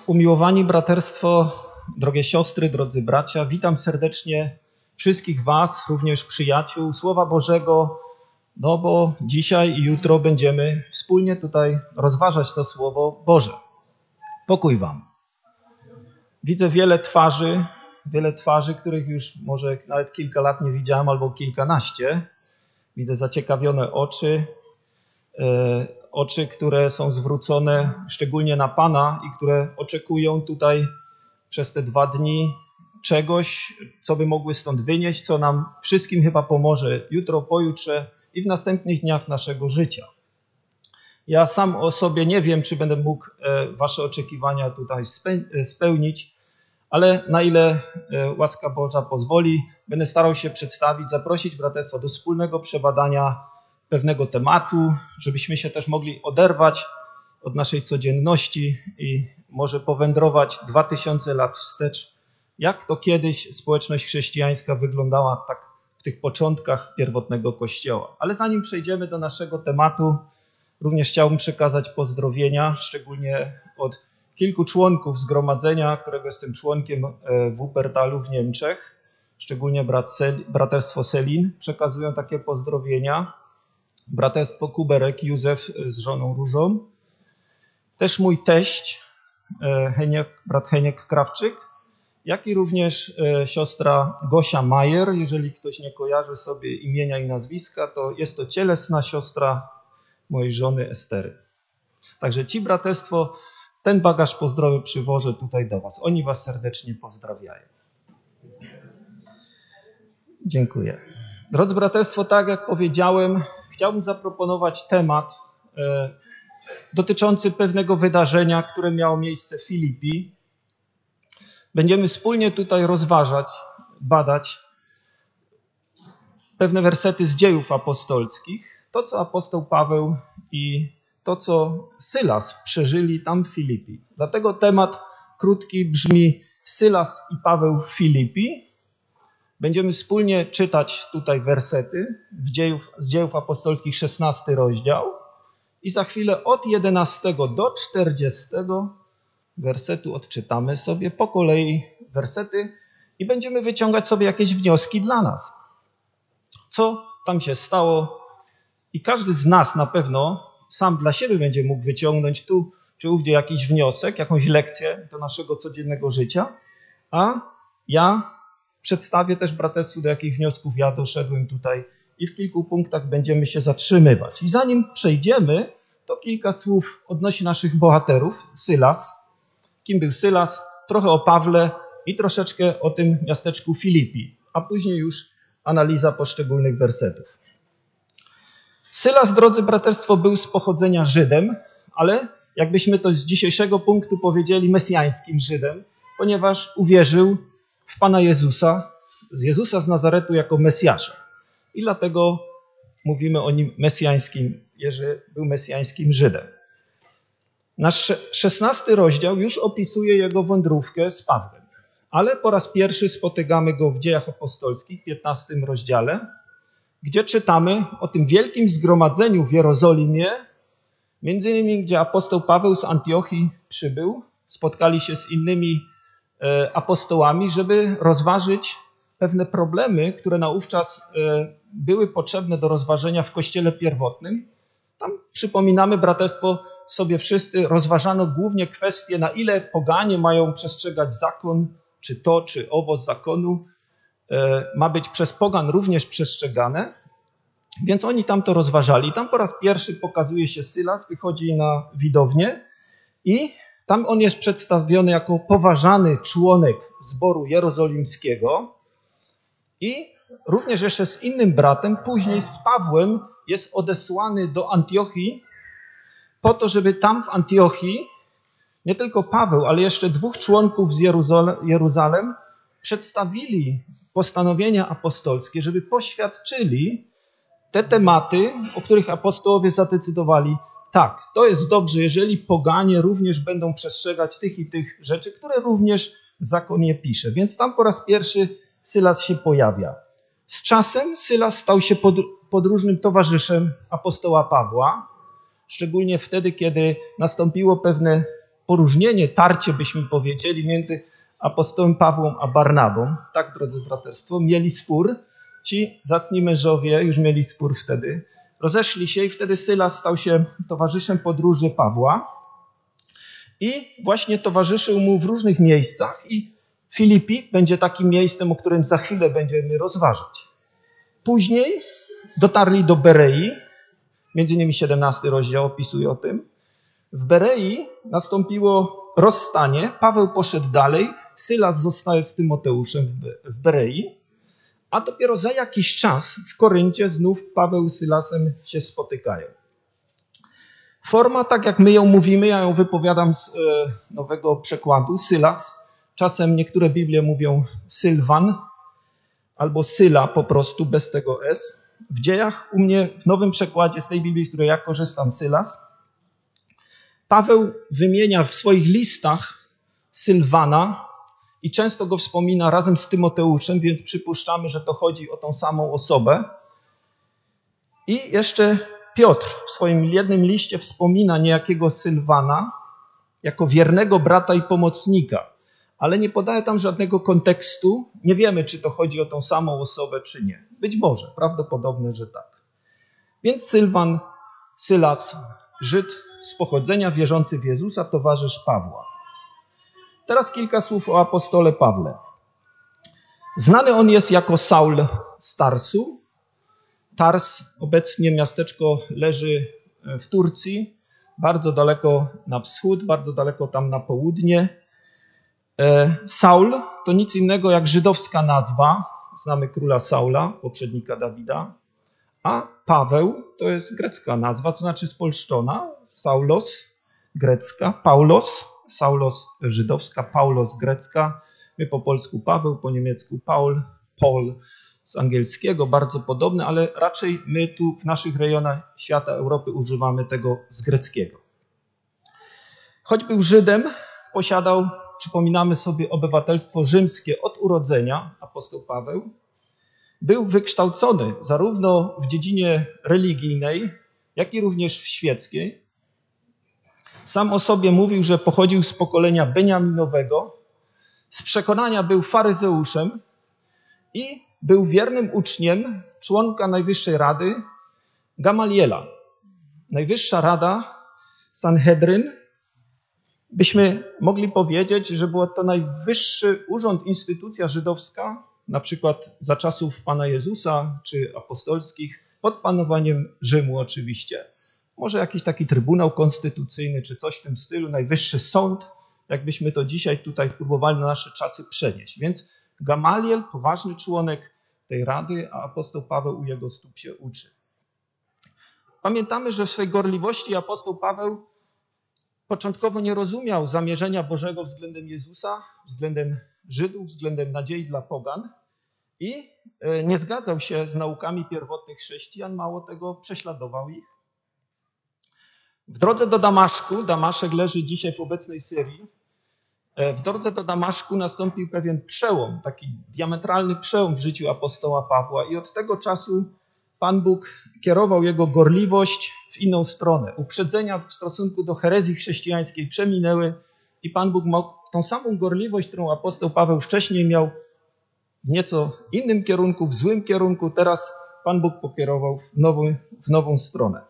Umiłowani braterstwo, drogie siostry, drodzy bracia, witam serdecznie wszystkich was, również przyjaciół Słowa Bożego, bo dzisiaj i jutro będziemy wspólnie tutaj rozważać to Słowo Boże. Pokój wam. Widzę wiele twarzy, których już może nawet kilka lat nie widziałem, albo kilkanaście. Widzę zaciekawione oczy, które są zwrócone szczególnie na Pana i które oczekują tutaj przez te 2 dni czegoś, co by mogły stąd wynieść, co nam wszystkim chyba pomoże jutro, pojutrze i w następnych dniach naszego życia. Ja sam o sobie nie wiem, czy będę mógł wasze oczekiwania tutaj spełnić, ale na ile łaska Boża pozwoli, będę starał się przedstawić, zaprosić braterstwo do wspólnego przebadania pewnego tematu, żebyśmy się też mogli oderwać od naszej codzienności i może powędrować 2000 lat wstecz, jak to kiedyś społeczność chrześcijańska wyglądała tak w tych początkach pierwotnego Kościoła. Ale zanim przejdziemy do naszego tematu, również chciałbym przekazać pozdrowienia, szczególnie od kilku członków zgromadzenia, którego jestem członkiem w Wuppertalu w Niemczech, szczególnie braterstwo Selin przekazują takie pozdrowienia. Braterstwo Kuberek, Józef z żoną Różą. Też mój teść, brat Heniek Krawczyk, jak i również siostra Gosia Majer. Jeżeli ktoś nie kojarzy sobie imienia i nazwiska, to jest to cielesna siostra mojej żony Estery. Także ci braterstwo, ten bagaż pozdrowy przywożę tutaj do was. Oni was serdecznie pozdrawiają. Dziękuję. Drodzy braterstwo, tak jak powiedziałem, chciałbym zaproponować temat dotyczący pewnego wydarzenia, które miało miejsce w Filipii. Będziemy wspólnie tutaj rozważać, badać pewne wersety z Dziejów Apostolskich. To, co apostoł Paweł i to, co Sylas przeżyli tam w Filipii. Dlatego temat krótki brzmi Sylas i Paweł w Filipii. Będziemy wspólnie czytać tutaj wersety z Dziejów Apostolskich 16 rozdział i za chwilę od 11 do 40 wersetu odczytamy sobie po kolei wersety i będziemy wyciągać sobie jakieś wnioski dla nas. Co tam się stało i każdy z nas na pewno sam dla siebie będzie mógł wyciągnąć tu czy ówdzie jakiś wniosek, jakąś lekcję do naszego codziennego życia, a ja przedstawię też braterstwu, do jakich wniosków ja doszedłem tutaj i w kilku punktach będziemy się zatrzymywać. I zanim przejdziemy, to kilka słów odnośnie naszych bohaterów. Sylas. Kim był Sylas? Trochę o Pawle i troszeczkę o tym miasteczku Filipii, a później już analiza poszczególnych wersetów. Sylas, drodzy braterstwo, był z pochodzenia Żydem, ale jakbyśmy to z dzisiejszego punktu powiedzieli, mesjańskim Żydem, ponieważ uwierzył w Pana Jezusa, z Jezusa z Nazaretu jako Mesjasza. I dlatego mówimy o nim mesjańskim, że był mesjańskim Żydem. Nasz 16 rozdział już opisuje jego wędrówkę z Pawłem. Ale po raz pierwszy spotykamy go w Dziejach Apostolskich, 15 rozdziale, gdzie czytamy o tym wielkim zgromadzeniu w Jerozolimie, między innymi gdzie apostoł Paweł z Antiochii przybył, spotkali się z innymi apostołami, żeby rozważyć pewne problemy, które naówczas były potrzebne do rozważenia w kościele pierwotnym. Tam przypominamy, braterstwo, sobie wszyscy rozważano głównie kwestie, na ile poganie mają przestrzegać zakon, czy owo z zakonu ma być przez pogan również przestrzegane. Więc oni tam to rozważali. Tam po raz pierwszy pokazuje się Sylas, wychodzi na widownię i tam on jest przedstawiony jako poważany członek zboru jerozolimskiego i również jeszcze z innym bratem, później z Pawłem jest odesłany do Antiochii po to, żeby tam w Antiochii nie tylko Paweł, ale jeszcze 2 członków z Jeruzalem przedstawili postanowienia apostolskie, żeby poświadczyli te tematy, o których apostołowie zadecydowali. Tak, to jest dobrze, jeżeli poganie również będą przestrzegać tych i tych rzeczy, które również zakon nie pisze. Więc tam po raz pierwszy Sylas się pojawia. Z czasem Sylas stał się podróżnym towarzyszem apostoła Pawła, szczególnie wtedy, kiedy nastąpiło pewne poróżnienie, tarcie byśmy powiedzieli, między apostołem Pawłem a Barnabą. Tak, drodzy braterstwo, mieli spór. Ci zacni mężowie już mieli spór wtedy. Rozeszli się i wtedy Sylas stał się towarzyszem podróży Pawła i właśnie towarzyszył mu w różnych miejscach i Filipi będzie takim miejscem, o którym za chwilę będziemy rozważać. Później dotarli do Berei, między innymi 17 rozdział opisuje o tym. W Berei nastąpiło rozstanie, Paweł poszedł dalej, Sylas zostaje z Tymoteuszem w Berei, a dopiero za jakiś czas w Koryncie znów Paweł z Sylasem się spotykają. Forma, tak jak my ją mówimy, ja ją wypowiadam z nowego przekładu, Sylas. Czasem niektóre Biblie mówią Sylwan albo Syla po prostu, bez tego S. W dziejach u mnie w nowym przekładzie z tej Biblii, z której ja korzystam, Sylas. Paweł wymienia w swoich listach Sylwana i często go wspomina razem z Tymoteuszem, więc przypuszczamy, że to chodzi o tą samą osobę. I jeszcze Piotr w swoim jednym liście wspomina niejakiego Sylwana jako wiernego brata i pomocnika, ale nie podaje tam żadnego kontekstu. Nie wiemy, czy to chodzi o tą samą osobę, czy nie. Być może, prawdopodobne, że tak. Więc Sylwan, Sylas, Żyd z pochodzenia, wierzący w Jezusa, towarzysz Pawła. Teraz kilka słów o apostole Pawle. Znany on jest jako Saul z Tarsu. Tars, obecnie miasteczko, leży w Turcji, bardzo daleko na wschód, bardzo daleko tam na południe. Saul to nic innego jak żydowska nazwa. Znamy króla Saula, poprzednika Dawida. A Paweł to jest grecka nazwa, to znaczy spolszczona. Saulos, grecka. Paulos, Saulos żydowska, Paulos grecka. My po polsku Paweł, po niemiecku Paul, Paul z angielskiego, bardzo podobne, ale raczej my tu w naszych rejonach świata, Europy używamy tego z greckiego. Choć był Żydem, posiadał, przypominamy sobie, obywatelstwo rzymskie od urodzenia, apostoł Paweł. Był wykształcony zarówno w dziedzinie religijnej, jak i również w świeckiej. Sam o sobie mówił, że pochodził z pokolenia Beniaminowego. Z przekonania był faryzeuszem i był wiernym uczniem członka Najwyższej Rady Gamaliela. Najwyższa Rada, Sanhedryn, byśmy mogli powiedzieć, że był to najwyższy urząd, instytucja żydowska, na przykład za czasów Pana Jezusa czy apostolskich, pod panowaniem Rzymu oczywiście. Może jakiś taki trybunał konstytucyjny czy coś w tym stylu, najwyższy sąd, jakbyśmy to dzisiaj tutaj próbowali na nasze czasy przenieść. Więc Gamaliel, poważny członek tej rady, a apostoł Paweł u jego stóp się uczy. Pamiętamy, że w swej gorliwości apostoł Paweł początkowo nie rozumiał zamierzenia Bożego względem Jezusa, względem Żydów, względem nadziei dla pogan i nie zgadzał się z naukami pierwotnych chrześcijan, mało tego, prześladował ich. W drodze do Damaszku, Damaszek leży dzisiaj w obecnej Syrii, w drodze do Damaszku nastąpił pewien przełom, taki diametralny przełom w życiu apostoła Pawła i od tego czasu Pan Bóg kierował jego gorliwość w inną stronę. Uprzedzenia w stosunku do herezji chrześcijańskiej przeminęły i Pan Bóg mógł tą samą gorliwość, którą apostoł Paweł wcześniej miał w nieco innym kierunku, w złym kierunku, teraz Pan Bóg pokierował w nową stronę.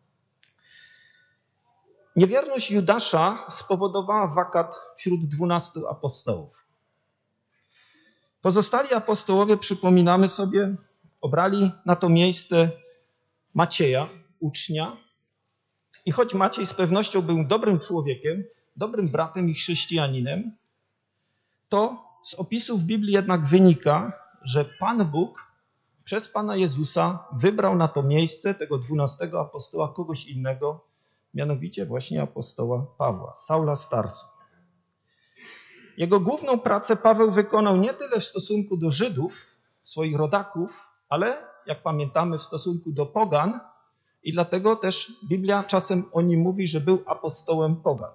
Niewierność Judasza spowodowała wakat wśród 12 apostołów. Pozostali apostołowie, przypominamy sobie, obrali na to miejsce Macieja, ucznia. I choć Maciej z pewnością był dobrym człowiekiem, dobrym bratem i chrześcijaninem, to z opisów Biblii jednak wynika, że Pan Bóg przez Pana Jezusa wybrał na to miejsce tego 12 apostoła kogoś innego, mianowicie właśnie apostoła Pawła, Saula z Tarsu. Jego główną pracę Paweł wykonał nie tyle w stosunku do Żydów, swoich rodaków, ale, jak pamiętamy, w stosunku do pogan i dlatego też Biblia czasem o nim mówi, że był apostołem pogan.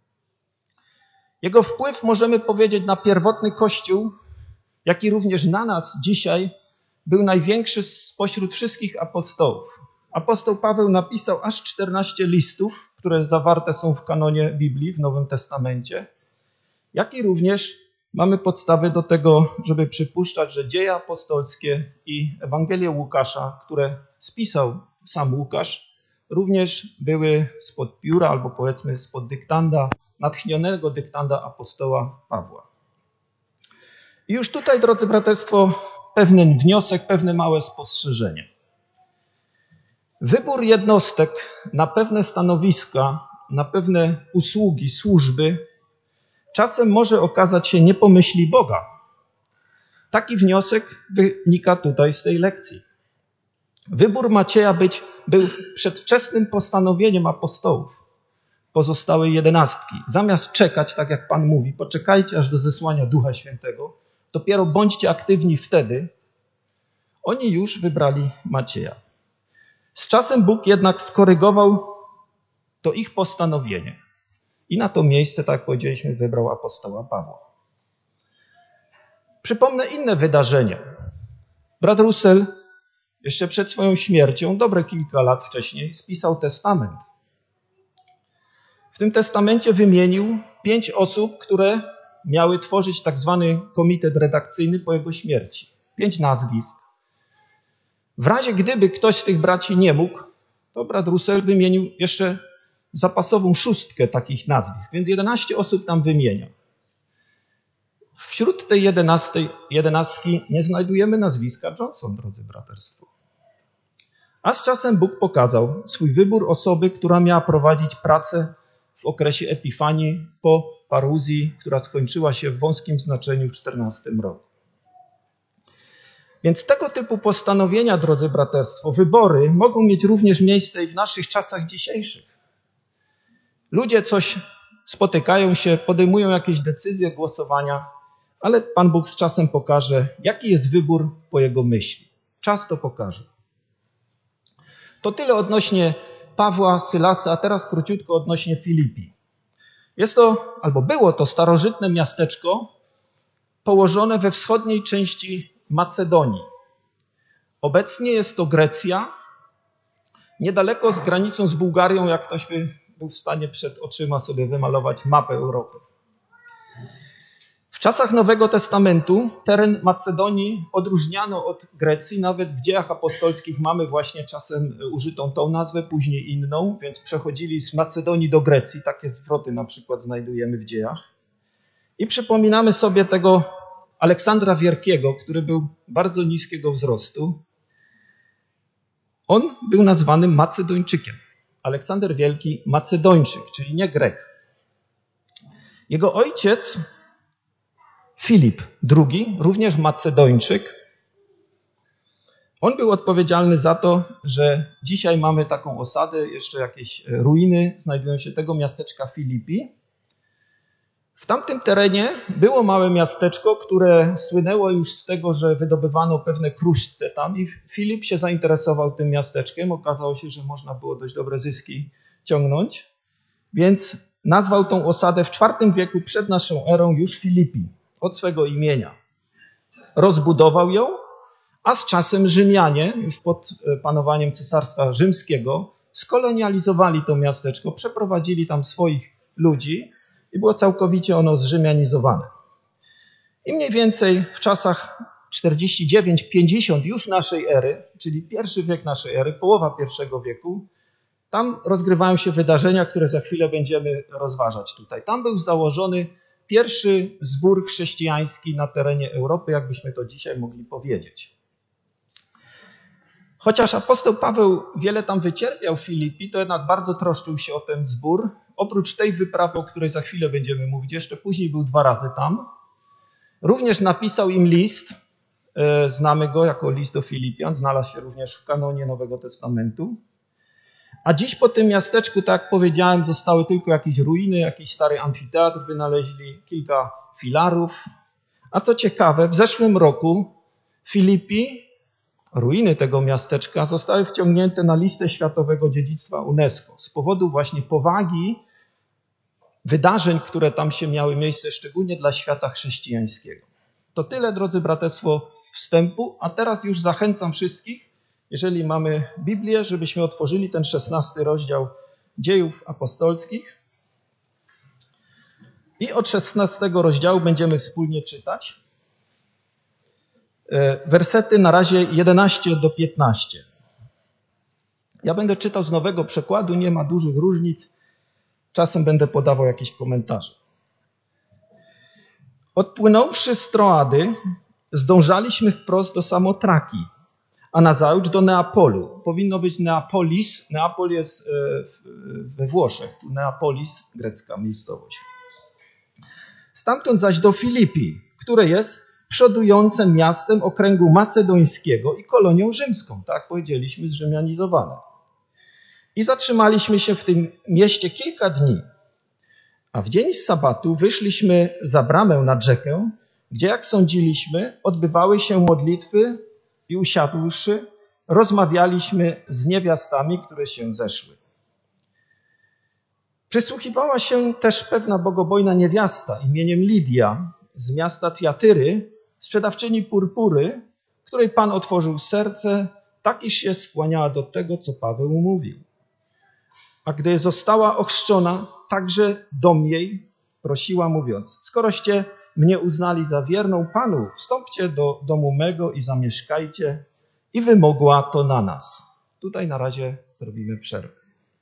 Jego wpływ, możemy powiedzieć, na pierwotny Kościół, jak i również na nas dzisiaj, był największy spośród wszystkich apostołów. Apostoł Paweł napisał aż 14 listów, które zawarte są w kanonie Biblii w Nowym Testamencie, jak i również mamy podstawy do tego, żeby przypuszczać, że dzieje apostolskie i Ewangelię Łukasza, które spisał sam Łukasz, również były spod pióra albo powiedzmy spod dyktanda, natchnionego dyktanda apostoła Pawła. I już tutaj, drodzy braterstwo, pewien wniosek, pewne małe spostrzeżenie. Wybór jednostek na pewne stanowiska, na pewne usługi, służby czasem może okazać się nie po myśli Boga. Taki wniosek wynika tutaj z tej lekcji. Wybór Macieja był przedwczesnym postanowieniem apostołów, pozostałej 11. Zamiast czekać, tak jak Pan mówi, poczekajcie aż do zesłania Ducha Świętego, dopiero bądźcie aktywni wtedy, oni już wybrali Macieja. Z czasem Bóg jednak skorygował to ich postanowienie i na to miejsce, tak jak powiedzieliśmy, wybrał apostoła Pawła. Przypomnę inne wydarzenie. Brat Russell jeszcze przed swoją śmiercią, dobre kilka lat wcześniej, spisał testament. W tym testamencie wymienił 5 osób, które miały tworzyć tak zwany komitet redakcyjny po jego śmierci. 5 nazwisk. W razie gdyby ktoś z tych braci nie mógł, to brat Russell wymienił jeszcze zapasową 6 takich nazwisk, więc 11 osób tam wymienia. Wśród tej 11 nie znajdujemy nazwiska Johnson, drodzy braterstwo. A z czasem Bóg pokazał swój wybór osoby, która miała prowadzić pracę w okresie Epifanii po paruzji, która skończyła się w wąskim znaczeniu w 14 roku. Więc tego typu postanowienia, drodzy braterstwo, wybory mogą mieć również miejsce i w naszych czasach dzisiejszych. Ludzie coś spotykają się, podejmują jakieś decyzje, głosowania, ale Pan Bóg z czasem pokaże, jaki jest wybór po Jego myśli. Czas to pokaże. To tyle odnośnie Pawła, Sylasa, a teraz króciutko odnośnie Filipi. Jest to, albo było to starożytne miasteczko położone we wschodniej części Macedonii. Obecnie jest to Grecja, niedaleko z granicą z Bułgarią, jak ktoś by był w stanie przed oczyma sobie wymalować mapę Europy. W czasach Nowego Testamentu teren Macedonii odróżniano od Grecji. Nawet w dziejach apostolskich mamy właśnie czasem użytą tą nazwę, później inną, więc przechodzili z Macedonii do Grecji. Takie zwroty na przykład znajdujemy w dziejach. I przypominamy sobie tego Aleksandra Wielkiego, który był bardzo niskiego wzrostu. On był nazwany Macedończykiem. Aleksander Wielki, Macedończyk, czyli nie Grek. Jego ojciec Filip II, również Macedończyk, on był odpowiedzialny za to, że dzisiaj mamy taką osadę, jeszcze jakieś ruiny znajdują się tego miasteczka Filipi. W tamtym terenie było małe miasteczko, które słynęło już z tego, że wydobywano pewne kruszce tam i Filip się zainteresował tym miasteczkiem. Okazało się, że można było dość dobre zyski ciągnąć, więc nazwał tą osadę w IV wieku przed naszą erą już Filipi, od swego imienia. Rozbudował ją, a z czasem Rzymianie, już pod panowaniem Cesarstwa Rzymskiego, skolonializowali to miasteczko, przeprowadzili tam swoich ludzi i było całkowicie ono zrzymianizowane. I mniej więcej w czasach 49-50 już naszej ery, czyli I wiek naszej ery, połowa I wieku, tam rozgrywają się wydarzenia, które za chwilę będziemy rozważać tutaj. Tam był założony pierwszy zbór chrześcijański na terenie Europy, jakbyśmy to dzisiaj mogli powiedzieć. Chociaż apostoł Paweł wiele tam wycierpiał w Filipi, to jednak bardzo troszczył się o ten zbór. Oprócz tej wyprawy, o której za chwilę będziemy mówić, jeszcze później był 2 razy tam. Również napisał im list, znamy go jako list do Filipian, znalazł się również w kanonie Nowego Testamentu. A dziś po tym miasteczku, tak jak powiedziałem, zostały tylko jakieś ruiny, jakiś stary amfiteatr wynaleźli, kilka filarów. A co ciekawe, w zeszłym roku Filipi, ruiny tego miasteczka, zostały wciągnięte na listę Światowego Dziedzictwa UNESCO z powodu właśnie powagi wydarzeń, które tam się miały miejsce, szczególnie dla świata chrześcijańskiego. To tyle, drodzy braterstwo, wstępu, a teraz już zachęcam wszystkich, jeżeli mamy Biblię, żebyśmy otworzyli ten 16 rozdział Dziejów Apostolskich. I od 16 rozdziału będziemy wspólnie czytać. Wersety na razie 11 do 15. Ja będę czytał z nowego przekładu, nie ma dużych różnic. Czasem będę podawał jakieś komentarze. Odpłynąwszy z Troady, zdążaliśmy wprost do Samotraki, a nazajutrz do Neapolu. Powinno być Neapolis. Neapol jest we Włoszech. Tu Neapolis, grecka miejscowość. Stamtąd zaś do Filipii, które jest przodującym miastem okręgu macedońskiego i kolonią rzymską, tak powiedzieliśmy, zrzymianizowane. I zatrzymaliśmy się w tym mieście kilka dni. A w dzień sabatu wyszliśmy za bramę nad rzekę, gdzie, jak sądziliśmy, odbywały się modlitwy i usiadłszy, rozmawialiśmy z niewiastami, które się zeszły. Przysłuchiwała się też pewna bogobojna niewiasta imieniem Lidia z miasta Tiatyry, sprzedawczyni purpury, której Pan otworzył serce, tak iż się skłaniała do tego, co Paweł mówił. A gdy została ochrzczona, także dom jej prosiła, mówiąc: skoroście mnie uznali za wierną Panu, wstąpcie do domu mego i zamieszkajcie. I wymogła to na nas. Tutaj na razie zrobimy przerwę.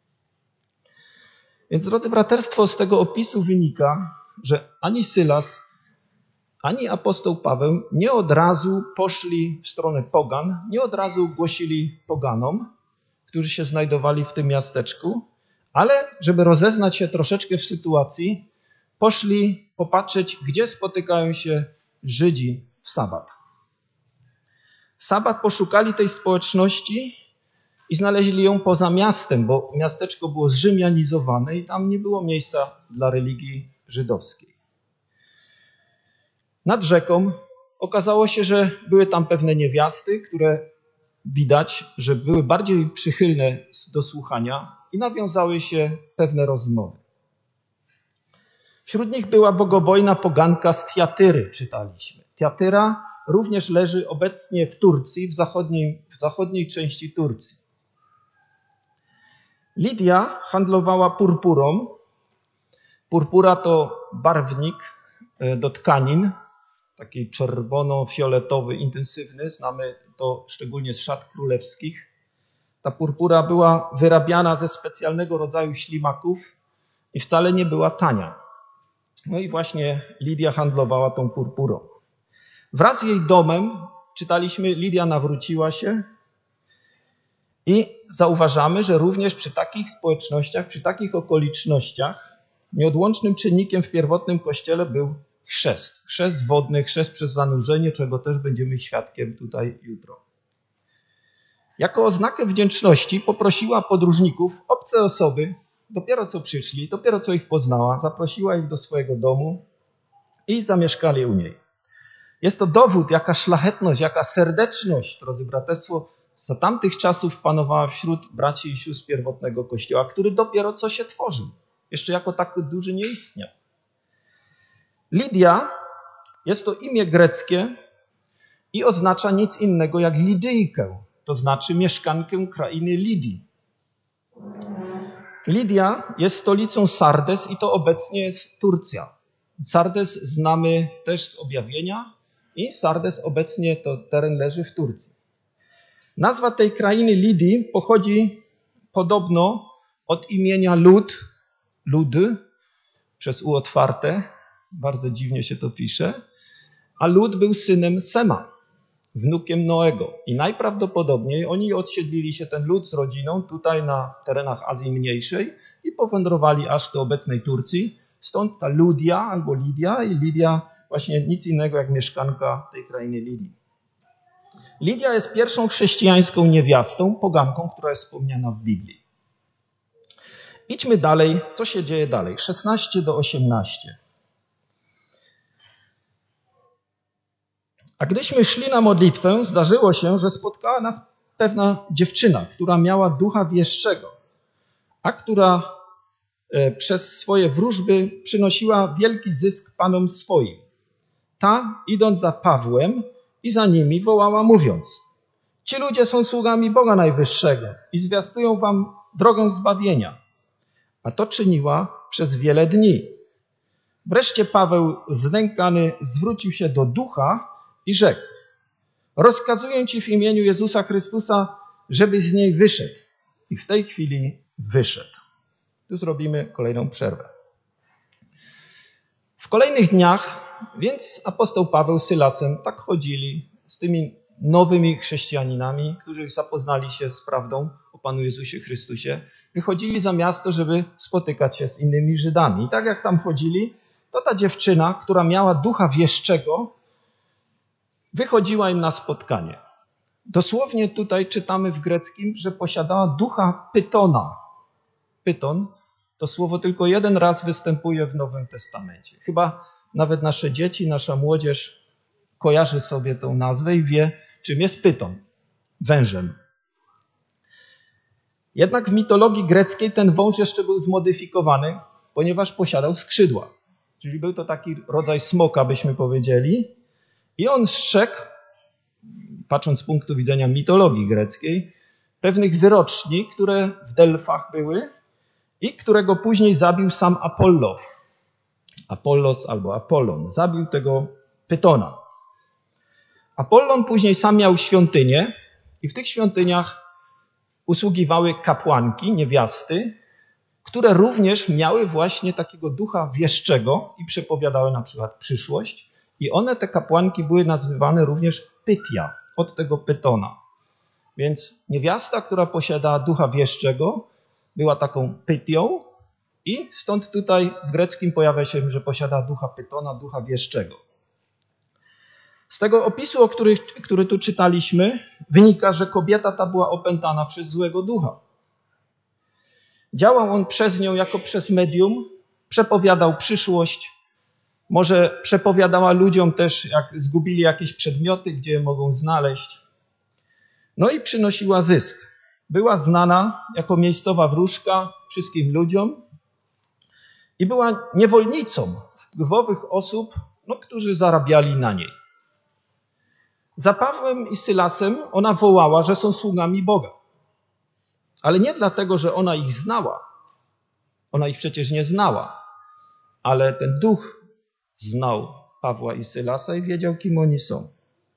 Więc, drodzy braterstwo, z tego opisu wynika, że ani Sylas, ani apostoł Paweł nie od razu poszli w stronę pogan, nie od razu głosili poganom, którzy się znajdowali w tym miasteczku, ale żeby rozeznać się troszeczkę w sytuacji, poszli popatrzeć, gdzie spotykają się Żydzi w sabat. W sabat poszukali tej społeczności i znaleźli ją poza miastem, bo miasteczko było zrzymianizowane i tam nie było miejsca dla religii żydowskiej. Nad rzeką okazało się, że były tam pewne niewiasty, które widać, że były bardziej przychylne do słuchania i nawiązały się pewne rozmowy. Wśród nich była bogobojna poganka z Tiatyry, czytaliśmy. Tiatyra również leży obecnie w Turcji, w zachodniej części Turcji. Lidia handlowała purpurą. Purpura to barwnik do tkanin, taki czerwono-fioletowy, intensywny. Znamy to szczególnie z szat królewskich. Ta purpura była wyrabiana ze specjalnego rodzaju ślimaków i wcale nie była tania. No i właśnie Lidia handlowała tą purpurą. Wraz z jej domem, czytaliśmy, Lidia nawróciła się i zauważamy, że również przy takich społecznościach, przy takich okolicznościach nieodłącznym czynnikiem w pierwotnym kościele był chrzest. Chrzest wodny, chrzest przez zanurzenie, czego też będziemy świadkiem tutaj jutro. Jako oznakę wdzięczności poprosiła podróżników, obce osoby, dopiero co przyszli, dopiero co ich poznała, zaprosiła ich do swojego domu i zamieszkali u niej. Jest to dowód, jaka szlachetność, jaka serdeczność, drodzy braterstwo, za tamtych czasów panowała wśród braci i sióstr pierwotnego Kościoła, który dopiero co się tworzył. Jeszcze jako tak duży nie istniał. Lidia jest to imię greckie i oznacza nic innego jak Lidyjkę, to znaczy mieszkankę krainy Lidii. Lidia jest stolicą Sardes i to obecnie jest Turcja. Sardes znamy też z objawienia i Sardes obecnie to teren leży w Turcji. Nazwa tej krainy Lidii pochodzi podobno od imienia Lud, przez U otwarte, bardzo dziwnie się to pisze, a Lud był synem Sema, wnukiem Noego. I najprawdopodobniej oni osiedlili się, ten lud z rodziną, tutaj na terenach Azji Mniejszej i powędrowali aż do obecnej Turcji. Stąd ta Ludia albo Lidia i Lidia właśnie nic innego jak mieszkanka tej krainy Lidii. Lidia jest pierwszą chrześcijańską niewiastą, poganką, która jest wspomniana w Biblii. Idźmy dalej. Co się dzieje dalej? 16 do 18. A gdyśmy szli na modlitwę, zdarzyło się, że spotkała nas pewna dziewczyna, która miała ducha wieszczego, a która przez swoje wróżby przynosiła wielki zysk panom swoim. Ta, idąc za Pawłem i za nimi, wołała, mówiąc: ci ludzie są sługami Boga Najwyższego i zwiastują wam drogę zbawienia. a to czyniła przez wiele dni. Wreszcie Paweł, znękany, zwrócił się do ducha i rzekł: rozkazuję ci w imieniu Jezusa Chrystusa, żebyś z niej wyszedł. I w tej chwili wyszedł. Tu zrobimy kolejną przerwę. W kolejnych dniach więc apostoł Paweł z Sylasem tak chodzili z tymi nowymi chrześcijaninami, którzy zapoznali się z prawdą o Panu Jezusie Chrystusie. Wychodzili za miasto, żeby spotykać się z innymi Żydami. I tak jak tam chodzili, to ta dziewczyna, która miała ducha wieszczego, wychodziła im na spotkanie. Dosłownie tutaj czytamy w greckim, że posiadała ducha pytona. Pyton to słowo tylko jeden raz występuje w Nowym Testamencie. Chyba nawet nasze dzieci, nasza młodzież kojarzy sobie tą nazwę i wie, czym jest pyton. Wężem. Jednak w mitologii greckiej ten wąż jeszcze był zmodyfikowany, ponieważ posiadał skrzydła. Czyli był to taki rodzaj smoka, byśmy powiedzieli. I on strzegł, patrząc z punktu widzenia mitologii greckiej, pewnych wyroczni, które w Delfach były i którego później zabił sam Apollos albo Apollon. Zabił tego pytona. Apollon później sam miał świątynię i w tych świątyniach usługiwały kapłanki, niewiasty, które również miały właśnie takiego ducha wieszczego i przepowiadały na przykład przyszłość. I one, te kapłanki, były nazywane również Pytia, od tego pytona. Więc niewiasta, która posiadała ducha wieszczego, była taką Pytią i stąd tutaj w greckim pojawia się, że posiada ducha pytona, ducha wieszczego. Z tego opisu, który tu czytaliśmy, wynika, że kobieta ta była opętana przez złego ducha. Działał on przez nią jako przez medium, przepowiadał przyszłość, może przepowiadała ludziom też, jak zgubili jakieś przedmioty, gdzie je mogą znaleźć. No i przynosiła zysk. Była znana jako miejscowa wróżka wszystkim ludziom i była niewolnicą wpływowych osób, którzy zarabiali na niej. Za Pawłem i Sylasem ona wołała, że są sługami Boga. Ale nie dlatego, że ona ich znała. Ona ich przecież nie znała. Ale ten duch znał Pawła i Sylasa i wiedział, kim oni są.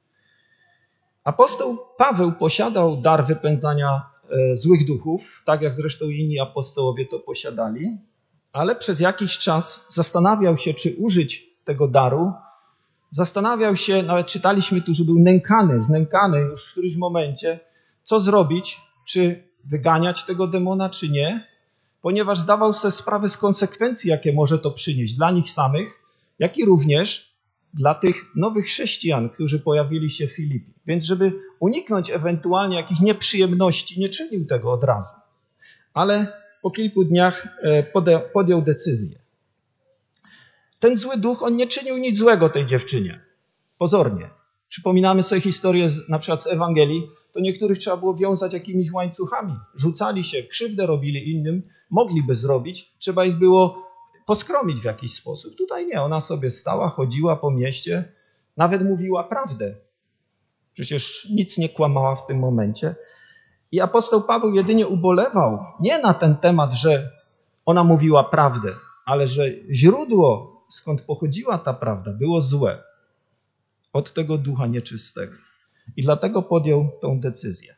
Apostoł Paweł posiadał dar wypędzania złych duchów, tak jak zresztą inni apostołowie to posiadali, ale przez jakiś czas zastanawiał się, czy użyć tego daru. Zastanawiał się, nawet czytaliśmy tu, że był znękany już w którymś momencie, co zrobić, czy wyganiać tego demona, czy nie, ponieważ zdawał sobie sprawę z konsekwencji, jakie może to przynieść dla nich samych, jak i również dla tych nowych chrześcijan, którzy pojawili się w Filipi. Więc żeby uniknąć ewentualnie jakichś nieprzyjemności, nie czynił tego od razu. Ale po kilku dniach podjął decyzję. Ten zły duch, on nie czynił nic złego tej dziewczynie. Pozornie. Przypominamy sobie historię na przykład z Ewangelii, to niektórych trzeba było wiązać jakimiś łańcuchami. Rzucali się, krzywdę robili innym, mogliby zrobić, trzeba ich było poskromić w jakiś sposób. Tutaj nie, ona sobie stała, chodziła po mieście, nawet mówiła prawdę. Przecież nic nie kłamała w tym momencie. I apostoł Paweł jedynie ubolewał nie na ten temat, że ona mówiła prawdę, ale że źródło, skąd pochodziła ta prawda, było złe. Od tego ducha nieczystego. I dlatego podjął tą decyzję.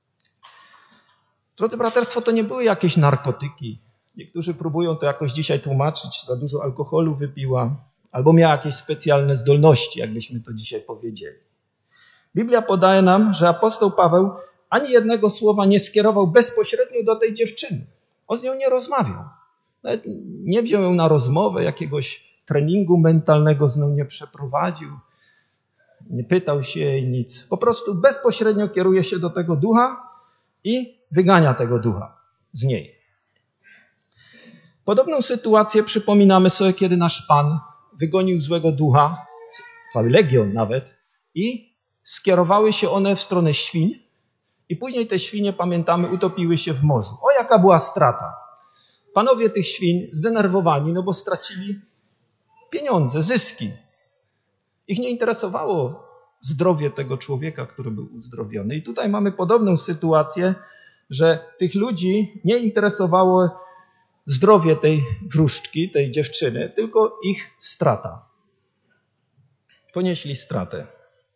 Drodzy braterstwo, to nie były jakieś narkotyki. Niektórzy próbują to jakoś dzisiaj tłumaczyć. Za dużo alkoholu wypiła, albo miała jakieś specjalne zdolności, jakbyśmy to dzisiaj powiedzieli. Biblia podaje nam, że apostoł Paweł ani jednego słowa nie skierował bezpośrednio do tej dziewczyny. On z nią nie rozmawiał. Nawet nie wziął ją na rozmowę, jakiegoś treningu mentalnego z nią nie przeprowadził. Nie pytał się jej nic. Po prostu bezpośrednio kieruje się do tego ducha i wygania tego ducha z niej. Podobną sytuację przypominamy sobie, kiedy nasz Pan wygonił złego ducha, cały legion nawet, i skierowały się one w stronę świń i później te świnie, pamiętamy, utopiły się w morzu. O, jaka była strata. Panowie tych świń zdenerwowani, bo stracili pieniądze, zyski. Ich nie interesowało zdrowie tego człowieka, który był uzdrowiony. I tutaj mamy podobną sytuację, że tych ludzi nie interesowało zdrowie tej wróżki, tej dziewczyny, tylko ich strata. Ponieśli stratę.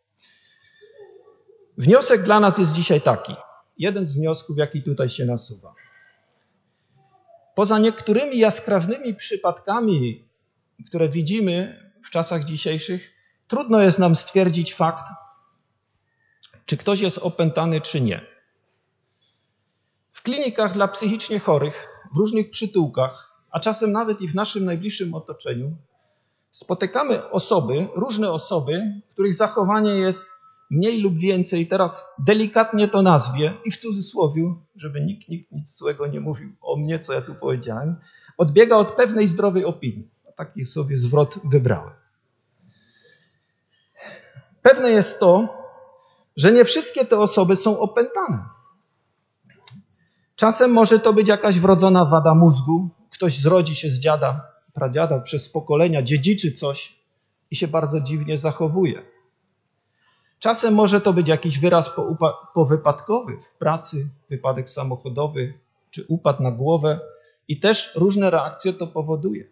Wniosek dla nas jest dzisiaj taki. Jeden z wniosków, jaki tutaj się nasuwa. Poza niektórymi jaskrawymi przypadkami, które widzimy w czasach dzisiejszych, trudno jest nam stwierdzić fakt, czy ktoś jest opętany, czy nie. W klinikach dla psychicznie chorych, w różnych przytułkach, a czasem nawet i w naszym najbliższym otoczeniu, spotykamy różne osoby, których zachowanie jest mniej lub więcej, teraz delikatnie to nazwie i w cudzysłowie, żeby nikt nic złego nie mówił o mnie, co ja tu powiedziałem, odbiega od pewnej zdrowej opinii. Taki sobie zwrot wybrałem. Pewne jest to, że nie wszystkie te osoby są opętane. Czasem może to być jakaś wrodzona wada mózgu. Ktoś zrodzi się z dziada, pradziada, przez pokolenia, dziedziczy coś i się bardzo dziwnie zachowuje. Czasem może to być jakiś wyraz powypadkowy w pracy, wypadek samochodowy czy upad na głowę i też różne reakcje to powoduje.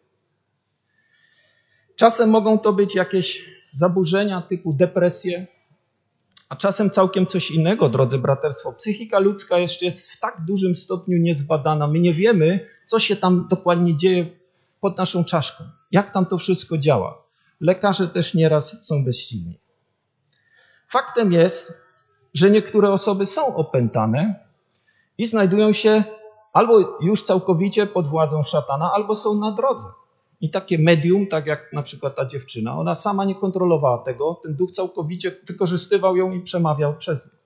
Czasem mogą to być jakieś zaburzenia typu depresje, a czasem całkiem coś innego, drodzy braterstwo. Psychika ludzka jeszcze jest w tak dużym stopniu niezbadana. My nie wiemy, co się tam dokładnie dzieje pod naszą czaszką, jak tam to wszystko działa. Lekarze też nieraz są bezsilni. Faktem jest, że niektóre osoby są opętane i znajdują się albo już całkowicie pod władzą szatana, albo są na drodze. I takie medium, tak jak na przykład ta dziewczyna, ona sama nie kontrolowała tego, ten duch całkowicie wykorzystywał ją i przemawiał przez nią.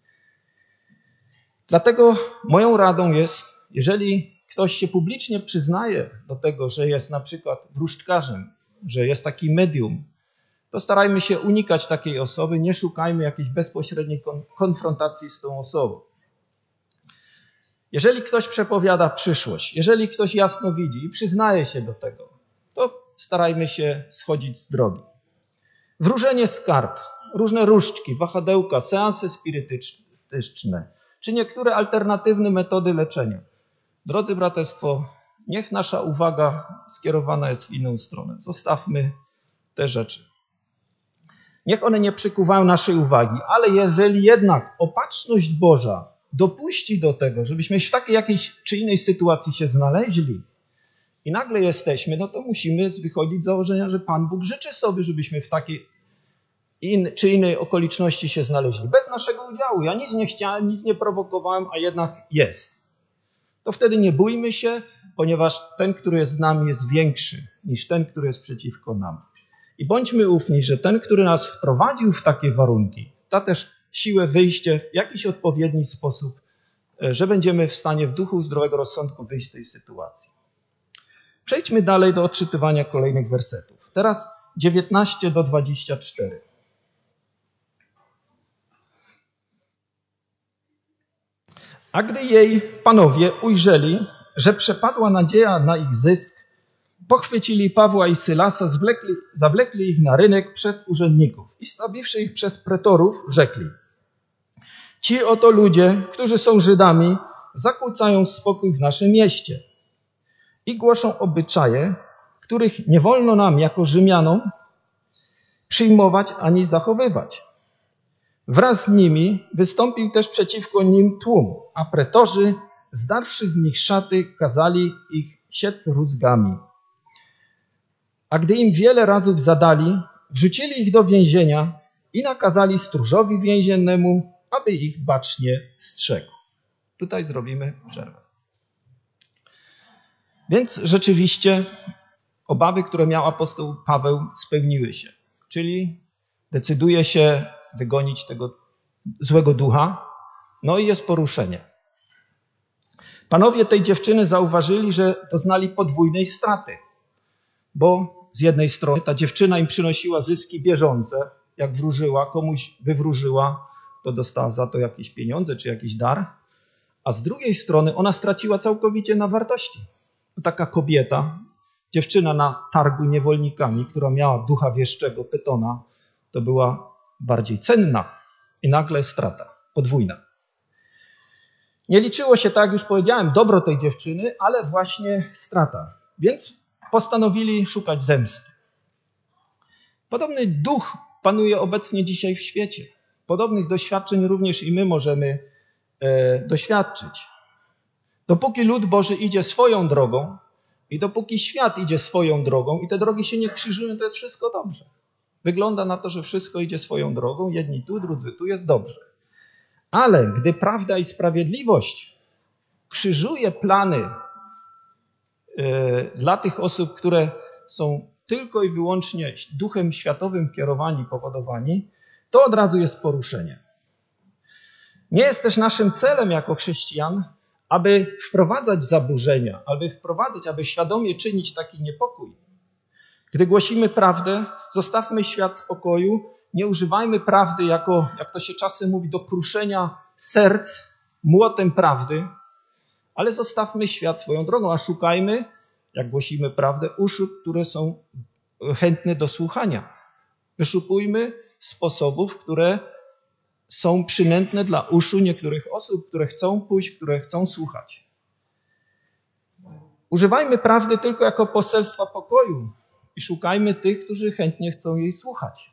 Dlatego moją radą jest, jeżeli ktoś się publicznie przyznaje do tego, że jest na przykład wróżkarzem, że jest taki medium, to starajmy się unikać takiej osoby, nie szukajmy jakiejś bezpośredniej konfrontacji z tą osobą. Jeżeli ktoś przepowiada przyszłość, jeżeli ktoś jasno widzi i przyznaje się do tego, to starajmy się schodzić z drogi. Wróżenie z kart, różne różdżki, wahadełka, seanse spirytystyczne, czy niektóre alternatywne metody leczenia. Drodzy braterstwo, niech nasza uwaga skierowana jest w inną stronę. Zostawmy te rzeczy. Niech one nie przykuwają naszej uwagi, ale jeżeli jednak opatrzność Boża dopuści do tego, żebyśmy w takiej jakiejś czy innej sytuacji się znaleźli i nagle jesteśmy, no to musimy wychodzić z założenia, że Pan Bóg życzy sobie, żebyśmy w takiej czy innej okoliczności się znaleźli. Bez naszego udziału. Ja nic nie chciałem, nic nie prowokowałem, a jednak jest. To wtedy nie bójmy się, ponieważ ten, który jest z nami, jest większy niż ten, który jest przeciwko nam. I bądźmy ufni, że ten, który nas wprowadził w takie warunki, da też siłę wyjścia w jakiś odpowiedni sposób, że będziemy w stanie w duchu zdrowego rozsądku wyjść z tej sytuacji. Przejdźmy dalej do odczytywania kolejnych wersetów. Teraz 19 do 24. A gdy jej panowie ujrzeli, że przepadła nadzieja na ich zysk, pochwycili Pawła i Sylasa, zawlekli ich na rynek przed urzędników i stawiwszy ich przez pretorów, rzekli: ci oto ludzie, którzy są Żydami, zakłócają spokój w naszym mieście i głoszą obyczaje, których nie wolno nam jako Rzymianom przyjmować ani zachowywać. Wraz z nimi wystąpił też przeciwko nim tłum, a pretorzy, zdarwszy z nich szaty, kazali ich siec rózgami. A gdy im wiele razów zadali, wrzucili ich do więzienia i nakazali stróżowi więziennemu, aby ich bacznie strzegł. Tutaj zrobimy przerwę. Więc rzeczywiście obawy, które miał apostoł Paweł, spełniły się. Czyli decyduje się wygonić tego złego ducha, no i jest poruszenie. Panowie tej dziewczyny zauważyli, że doznali podwójnej straty, bo z jednej strony ta dziewczyna im przynosiła zyski bieżące, jak wróżyła, komuś wywróżyła, to dostała za to jakieś pieniądze czy jakiś dar, a z drugiej strony ona straciła całkowicie na wartości. Taka kobieta, dziewczyna na targu niewolnikami, która miała ducha wieszczego, Pytona, to była bardziej cenna i nagle strata, podwójna. Nie liczyło się, tak jak już powiedziałem, dobro tej dziewczyny, ale właśnie strata. Więc postanowili szukać zemsty. Podobny duch panuje obecnie dzisiaj w świecie. Podobnych doświadczeń również i my możemy doświadczyć. Dopóki lud Boży idzie swoją drogą i dopóki świat idzie swoją drogą i te drogi się nie krzyżują, to jest wszystko dobrze. Wygląda na to, że wszystko idzie swoją drogą, jedni tu, drudzy tu, jest dobrze. Ale gdy prawda i sprawiedliwość krzyżuje plany dla tych osób, które są tylko i wyłącznie duchem światowym kierowani, powodowani, to od razu jest poruszenie. Nie jest też naszym celem jako chrześcijan, aby wprowadzać zaburzenia, aby świadomie czynić taki niepokój. Gdy głosimy prawdę, zostawmy świat spokoju, nie używajmy prawdy jako, jak to się czasem mówi, do kruszenia serc młotem prawdy, ale zostawmy świat swoją drogą, a szukajmy, jak głosimy prawdę, uszu, które są chętne do słuchania. Wyszukujmy sposobów, które są przynętne dla uszu niektórych osób, które chcą pójść, które chcą słuchać. Używajmy prawdy tylko jako poselstwa pokoju i szukajmy tych, którzy chętnie chcą jej słuchać.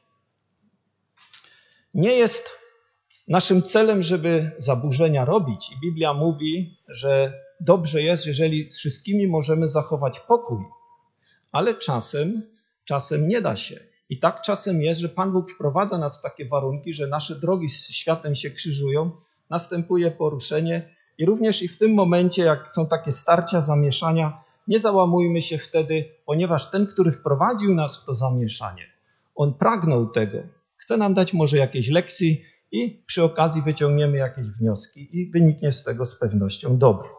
Nie jest naszym celem, żeby zaburzenia robić. I Biblia mówi, że dobrze jest, jeżeli z wszystkimi możemy zachować pokój. Ale czasem nie da się. I tak czasem jest, że Pan Bóg wprowadza nas w takie warunki, że nasze drogi z światem się krzyżują, następuje poruszenie i również i w tym momencie, jak są takie starcia, zamieszania, nie załamujmy się wtedy, ponieważ ten, który wprowadził nas w to zamieszanie, on pragnął tego. Chce nam dać może jakieś lekcje i przy okazji wyciągniemy jakieś wnioski i wyniknie z tego z pewnością dobro.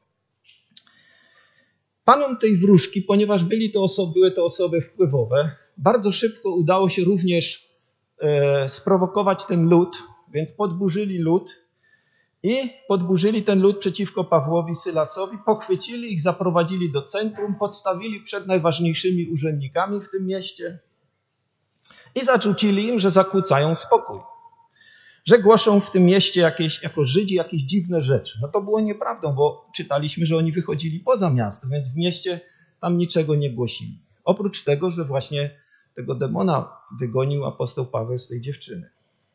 Panom tej wróżki, ponieważ były to osoby wpływowe, bardzo szybko udało się również sprowokować ten lud, więc podburzyli lud i podburzyli ten lud przeciwko Pawłowi, Sylasowi, pochwycili ich, zaprowadzili do centrum, podstawili przed najważniejszymi urzędnikami w tym mieście i zarzucili im, że zakłócają spokój, że głoszą w tym mieście jako Żydzi jakieś dziwne rzeczy. No to było nieprawdą, bo czytaliśmy, że oni wychodzili poza miasto, więc w mieście tam niczego nie głosili. Oprócz tego, że właśnie tego demona wygonił apostoł Paweł z tej dziewczyny.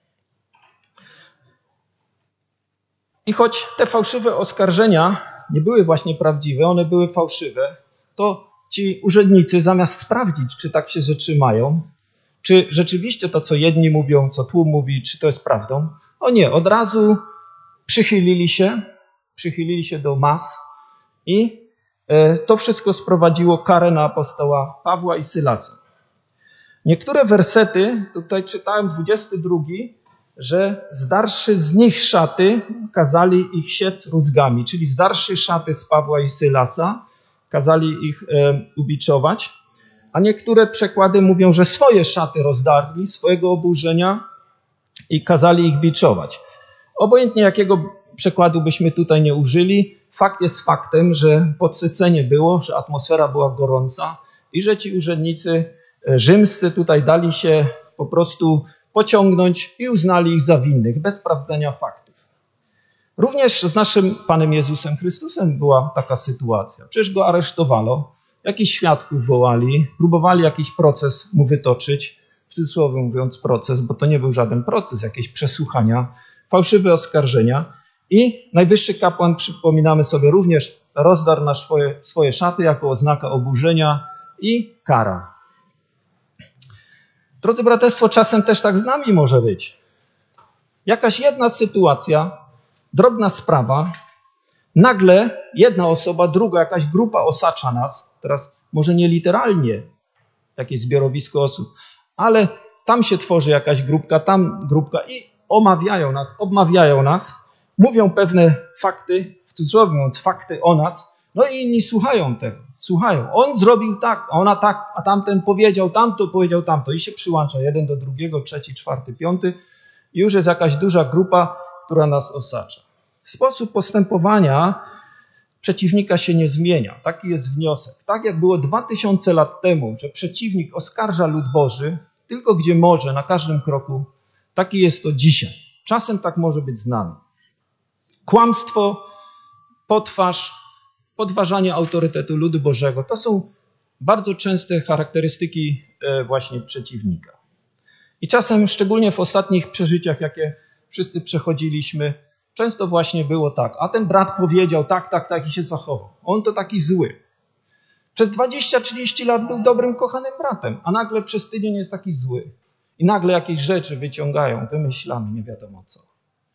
I choć te fałszywe oskarżenia nie były właśnie prawdziwe, one były fałszywe, to ci urzędnicy zamiast sprawdzić, czy tak się rzeczy mają, czy rzeczywiście to, co jedni mówią, co tłum mówi, czy to jest prawdą, o nie, od razu przychylili się do mas i to wszystko sprowadziło karę na apostoła Pawła i Sylasa. Niektóre wersety, tutaj czytałem 22, że zdarszy z nich szaty, kazali ich siec rózgami, czyli zdarszy szaty z Pawła i Sylasa, kazali ich ubiczować, a niektóre przekłady mówią, że swoje szaty rozdarli, swojego oburzenia i kazali ich biczować. Obojętnie jakiego przekładu byśmy tutaj nie użyli, fakt jest faktem, że podsycenie było, że atmosfera była gorąca i że ci urzędnicy rzymscy tutaj dali się po prostu pociągnąć i uznali ich za winnych, bez sprawdzenia faktów. Również z naszym Panem Jezusem Chrystusem była taka sytuacja. Przecież go aresztowano, jakichś świadków wołali, próbowali jakiś proces mu wytoczyć, w cudzysłowie mówiąc proces, bo to nie był żaden proces, jakieś przesłuchania, fałszywe oskarżenia i najwyższy kapłan, przypominamy sobie, również rozdarł na swoje szaty jako oznaka oburzenia i kara. Drodzy braterstwo, czasem też tak z nami może być. Jakaś jedna sytuacja, drobna sprawa, nagle jedna osoba, druga, jakaś grupa osacza nas, teraz może nie literalnie jakieś zbiorowisko osób, ale tam się tworzy jakaś grupka, tam grupka i obmawiają nas, mówią pewne fakty, w cudzysłowie mówiąc fakty o nas, no i inni słuchają tego. Słuchają, on zrobił tak, a ona tak, a tamten powiedział tamto i się przyłącza jeden do drugiego, trzeci, czwarty, piąty i już jest jakaś duża grupa, która nas osacza. Sposób postępowania przeciwnika się nie zmienia. Taki jest wniosek. Tak jak było 2000 lat temu, że przeciwnik oskarża lud Boży, tylko gdzie może, na każdym kroku, taki jest to dzisiaj. Czasem tak może być z nami. Kłamstwo podważanie autorytetu ludu Bożego. To są bardzo częste charakterystyki właśnie przeciwnika. I czasem, szczególnie w ostatnich przeżyciach, jakie wszyscy przechodziliśmy, często właśnie było tak, a ten brat powiedział tak i się zachował. On to taki zły. Przez 20-30 lat był dobrym, kochanym bratem, a nagle przez tydzień jest taki zły. I nagle jakieś rzeczy wyciągają, wymyślamy, nie wiadomo co.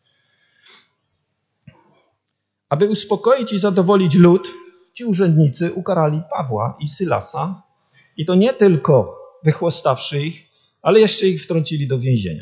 Aby uspokoić i zadowolić lud, ci urzędnicy ukarali Pawła i Sylasa i to nie tylko wychłostawszy ich, ale jeszcze ich wtrącili do więzienia.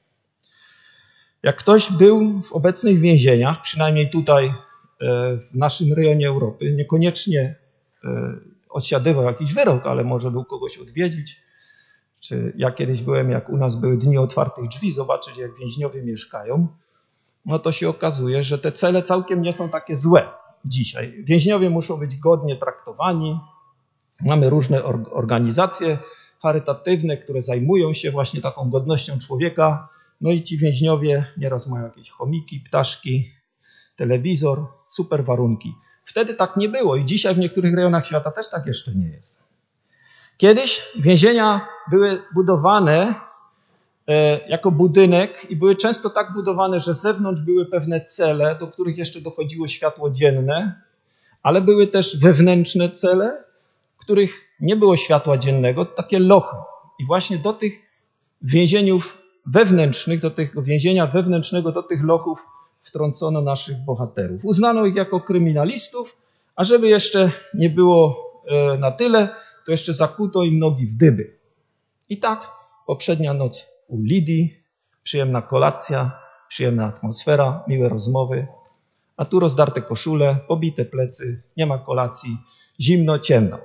Jak ktoś był w obecnych więzieniach, przynajmniej tutaj w naszym rejonie Europy, niekoniecznie odsiadywał jakiś wyrok, ale może był kogoś odwiedzić, czy ja kiedyś byłem, jak u nas były dni otwartych drzwi, zobaczyć jak więźniowie mieszkają, no to się okazuje, że te cele całkiem nie są takie złe dzisiaj. Więźniowie muszą być godnie traktowani. Mamy różne organizacje charytatywne, które zajmują się właśnie taką godnością człowieka. No i ci więźniowie nieraz mają jakieś chomiki, ptaszki, telewizor, super warunki. Wtedy tak nie było i dzisiaj w niektórych rejonach świata też tak jeszcze nie jest. Kiedyś więzienia były budowane jako budynek i były często tak budowane, że z zewnątrz były pewne cele, do których jeszcze dochodziło światło dzienne, ale były też wewnętrzne cele, w których nie było światła dziennego, takie lochy. I właśnie do tych więzieniów wewnętrznych, do tego więzienia wewnętrznego, do tych lochów wtrącono naszych bohaterów. Uznano ich jako kryminalistów, a żeby jeszcze nie było na tyle, to jeszcze zakuto im nogi w dyby. I tak poprzednia noc u Lidii, przyjemna kolacja, przyjemna atmosfera, miłe rozmowy, a tu rozdarte koszule, pobite plecy, nie ma kolacji, zimno, ciemno.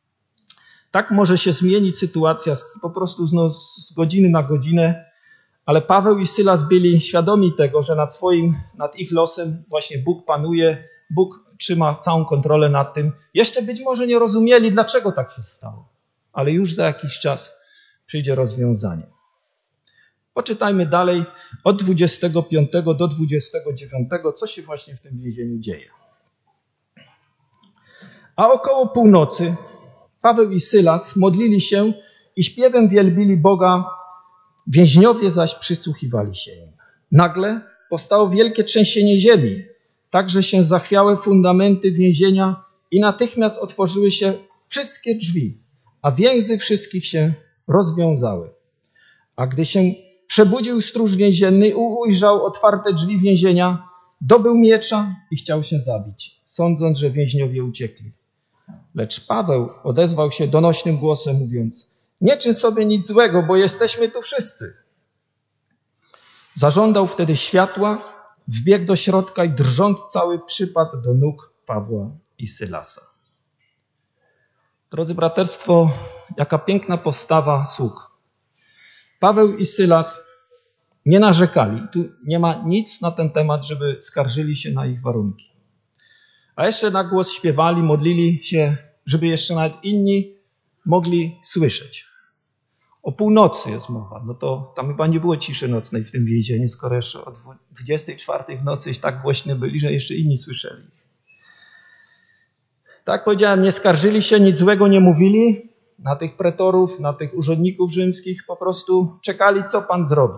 Tak może się zmienić sytuacja po prostu z godziny na godzinę, ale Paweł i Sylas byli świadomi tego, że nad ich losem właśnie Bóg panuje, Bóg trzyma całą kontrolę nad tym. Jeszcze być może nie rozumieli, dlaczego tak się stało, ale już za jakiś czas przyjdzie rozwiązanie. Poczytajmy dalej od 25 do 29, co się właśnie w tym więzieniu dzieje. A około północy Paweł i Sylas modlili się i śpiewem wielbili Boga, więźniowie zaś przysłuchiwali się im. Nagle powstało wielkie trzęsienie ziemi, tak że się zachwiały fundamenty więzienia i natychmiast otworzyły się wszystkie drzwi, a więzy wszystkich się rozwiązały. A gdy się przebudził stróż więzienny i ujrzał otwarte drzwi więzienia, dobył miecza i chciał się zabić, sądząc, że więźniowie uciekli. Lecz Paweł odezwał się donośnym głosem, mówiąc: nie czyń sobie nic złego, bo jesteśmy tu wszyscy. Zażądał wtedy światła, wbiegł do środka i drżąc cały przypadł do nóg Pawła i Sylasa. Drodzy braterstwo, jaka piękna postawa sług. Paweł i Sylas nie narzekali. Tu nie ma nic na ten temat, żeby skarżyli się na ich warunki. A jeszcze na głos śpiewali, modlili się, żeby jeszcze nawet inni mogli słyszeć. O północy jest mowa. No to tam chyba nie było ciszy nocnej w tym więzieniu, skoro jeszcze o 24 w nocy tak głośno byli, że jeszcze inni słyszeli. Tak powiedziałem, nie skarżyli się, nic złego nie mówili na tych pretorów, na tych urzędników rzymskich. Po prostu czekali, co Pan zrobi.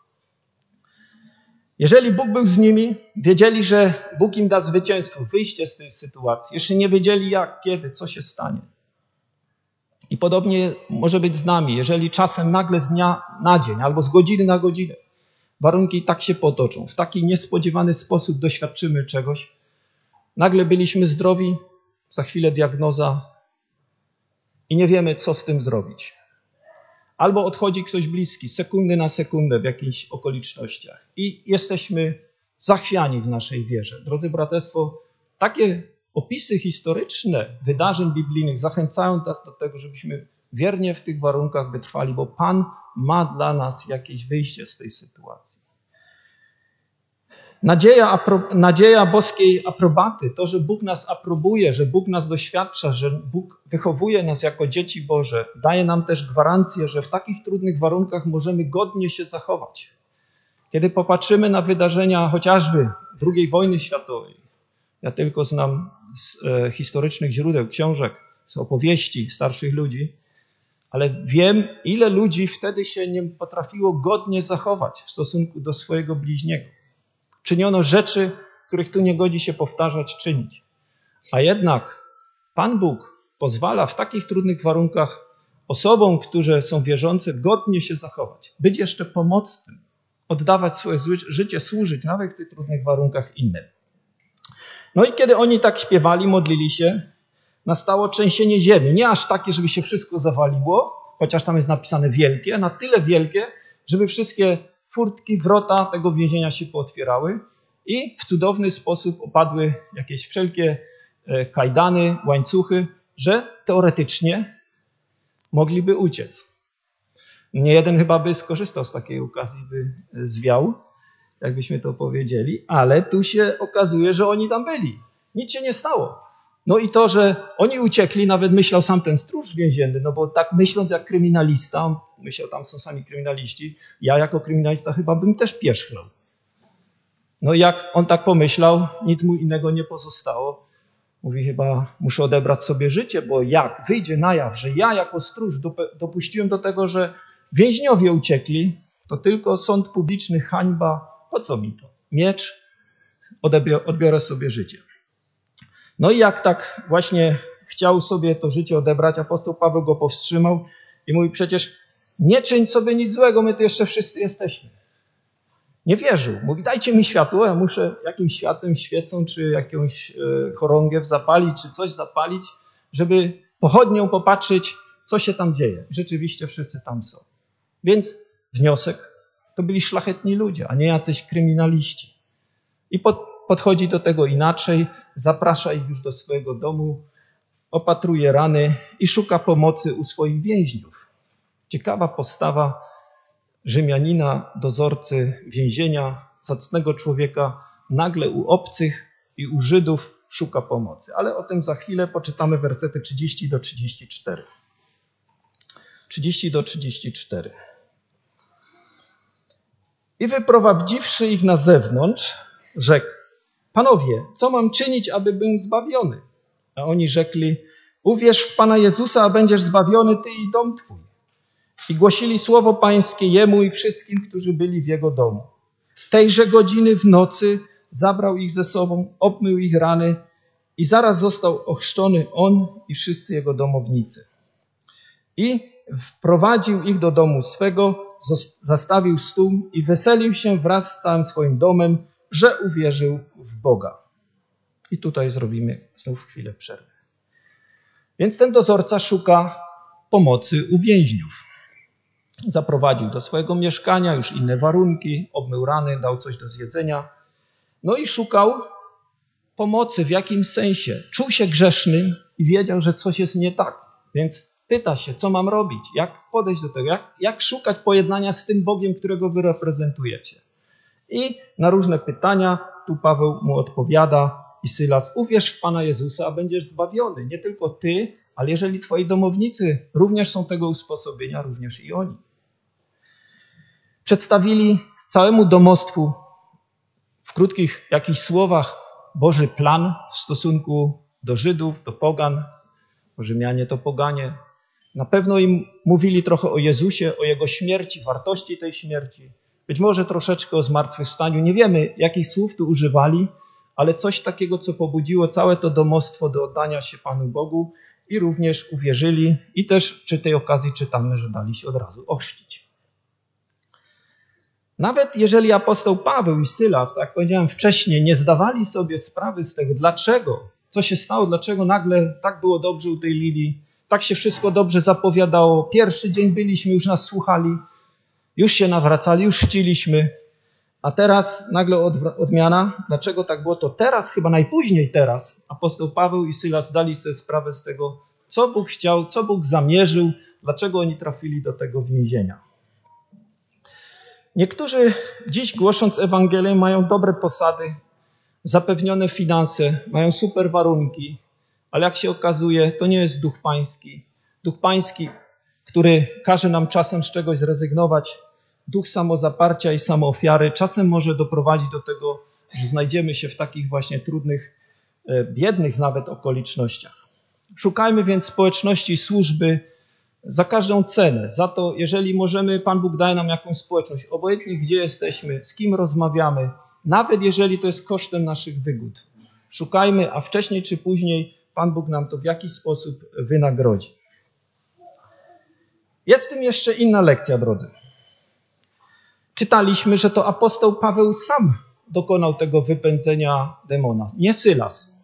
Jeżeli Bóg był z nimi, wiedzieli, że Bóg im da zwycięstwo, wyjście z tej sytuacji. Jeszcze nie wiedzieli jak, kiedy, co się stanie. I podobnie może być z nami, jeżeli czasem nagle z dnia na dzień albo z godziny na godzinę warunki tak się potoczą, w taki niespodziewany sposób doświadczymy czegoś, nagle byliśmy zdrowi, za chwilę diagnoza i nie wiemy, co z tym zrobić. Albo odchodzi ktoś bliski, sekundy na sekundę w jakichś okolicznościach i jesteśmy zachwiani w naszej wierze. Drodzy braterstwo, takie opisy historyczne wydarzeń biblijnych zachęcają nas do tego, żebyśmy wiernie w tych warunkach wytrwali, bo Pan ma dla nas jakieś wyjście z tej sytuacji. Nadzieja boskiej aprobaty, to, że Bóg nas aprobuje, że Bóg nas doświadcza, że Bóg wychowuje nas jako dzieci Boże, daje nam też gwarancję, że w takich trudnych warunkach możemy godnie się zachować. Kiedy popatrzymy na wydarzenia chociażby II wojny światowej, Ja tylko znam z historycznych źródeł, książek, z opowieści starszych ludzi, ale wiem, ile ludzi wtedy się nie potrafiło godnie zachować w stosunku do swojego bliźniego. Czyniono rzeczy, których tu nie godzi się powtarzać, czynić. A jednak Pan Bóg pozwala w takich trudnych warunkach osobom, które są wierzące, godnie się zachować. Być jeszcze pomocnym, oddawać swoje życie, służyć nawet w tych trudnych warunkach innym. No i kiedy oni tak śpiewali, modlili się, nastało trzęsienie ziemi. Nie aż takie, żeby się wszystko zawaliło, chociaż tam jest napisane wielkie, na tyle wielkie, żeby wszystkie furtki, wrota tego więzienia się pootwierały i w cudowny sposób opadły jakieś wszelkie kajdany, łańcuchy, że teoretycznie mogliby uciec. Nie jeden chyba by skorzystał z takiej okazji, by zwiał, jakbyśmy to powiedzieli, ale tu się okazuje, że oni tam byli. Nic się nie stało. No i to, że oni uciekli, nawet myślał sam ten stróż więzienny, no bo tak myśląc jak kryminalista, on myślał, tam są sami kryminaliści, ja jako kryminalista chyba bym też pierzchnął. No i jak on tak pomyślał, nic mu innego nie pozostało. Mówi, chyba muszę odebrać sobie życie, bo jak wyjdzie na jaw, że ja jako stróż dopuściłem do tego, że więźniowie uciekli, to tylko sąd publiczny, hańba, po co mi to? Miecz, odbiorę sobie życie. No i jak tak właśnie chciał sobie to życie odebrać, apostoł Paweł go powstrzymał i mówi, przecież nie czyń sobie nic złego, my tu jeszcze wszyscy jesteśmy. Nie wierzył. Mówi, dajcie mi światło, ja muszę jakimś światłem, świecą, czy jakąś chorągiew zapalić, czy coś zapalić, żeby pochodnią popatrzeć, co się tam dzieje. Rzeczywiście wszyscy tam są. Więc wniosek, to byli szlachetni ludzie, a nie jacyś kryminaliści. I podchodzi do tego inaczej, zaprasza ich już do swojego domu, opatruje rany i szuka pomocy u swoich więźniów. Ciekawa postawa Rzymianina, dozorcy więzienia, zacnego człowieka, nagle u obcych i u Żydów szuka pomocy. Ale o tym za chwilę poczytamy wersety 30 do 34. 30 do 34. I wyprowadziwszy ich na zewnątrz, rzekł, Panowie, co mam czynić, aby był zbawiony? A oni rzekli, uwierz w Pana Jezusa, a będziesz zbawiony ty i dom twój. I głosili słowo pańskie jemu i wszystkim, którzy byli w jego domu. Tejże godziny w nocy zabrał ich ze sobą, obmył ich rany i zaraz został ochrzczony on i wszyscy jego domownicy. I wprowadził ich do domu swego, zastawił stół i weselił się wraz z całym swoim domem, że uwierzył w Boga. I tutaj zrobimy znów chwilę przerwy. Więc ten dozorca szuka pomocy u więźniów. Zaprowadził do swojego mieszkania, już inne warunki, obmył rany, dał coś do zjedzenia. No i szukał pomocy w jakimś sensie. Czuł się grzesznym i wiedział, że coś jest nie tak. Więc pyta się, co mam robić, jak podejść do tego, jak szukać pojednania z tym Bogiem, którego wy reprezentujecie. I na różne pytania tu Paweł mu odpowiada i Sylas, uwierz w Pana Jezusa, a będziesz zbawiony. Nie tylko ty, ale jeżeli twoi domownicy również są tego usposobienia, również i oni. Przedstawili całemu domostwu w krótkich jakichś słowach Boży plan w stosunku do Żydów, do pogan. Rzymianie to poganie. Na pewno im mówili trochę o Jezusie, o Jego śmierci, wartości tej śmierci. Być może troszeczkę o zmartwychwstaniu. Nie wiemy, jakich słów tu używali, ale coś takiego, co pobudziło całe to domostwo do oddania się Panu Bogu i również uwierzyli. I też przy tej okazji czytamy, że dali się od razu ochrzcić. Nawet jeżeli apostoł Paweł i Sylas, tak jak powiedziałem wcześniej, nie zdawali sobie sprawy z tego, dlaczego, co się stało, dlaczego nagle tak było dobrze u tej Lilii, tak się wszystko dobrze zapowiadało. Pierwszy dzień byliśmy, już nas słuchali, już się nawracali, już chrzciliśmy, a teraz nagle odmiana. Dlaczego tak było? To teraz, chyba najpóźniej teraz, apostoł Paweł i Sylas zdali sobie sprawę z tego, co Bóg chciał, co Bóg zamierzył, dlaczego oni trafili do tego więzienia. Niektórzy dziś głosząc Ewangelię mają dobre posady, zapewnione finanse, mają super warunki, ale jak się okazuje, to nie jest Duch Pański. Duch Pański, który każe nam czasem z czegoś zrezygnować, duch samozaparcia i samoofiary czasem może doprowadzić do tego, że znajdziemy się w takich właśnie trudnych biednych nawet okolicznościach. Szukajmy więc społeczności służby za każdą cenę. Za to, jeżeli możemy, Pan Bóg daje nam jakąś społeczność, obojętnie gdzie jesteśmy, z kim rozmawiamy, nawet jeżeli to jest kosztem naszych wygód. Szukajmy, a wcześniej czy później Pan Bóg nam to w jakiś sposób wynagrodzi. Jest w tym jeszcze inna lekcja, drodzy. Czytaliśmy, że to apostoł Paweł sam dokonał tego wypędzenia demona, nie Sylas.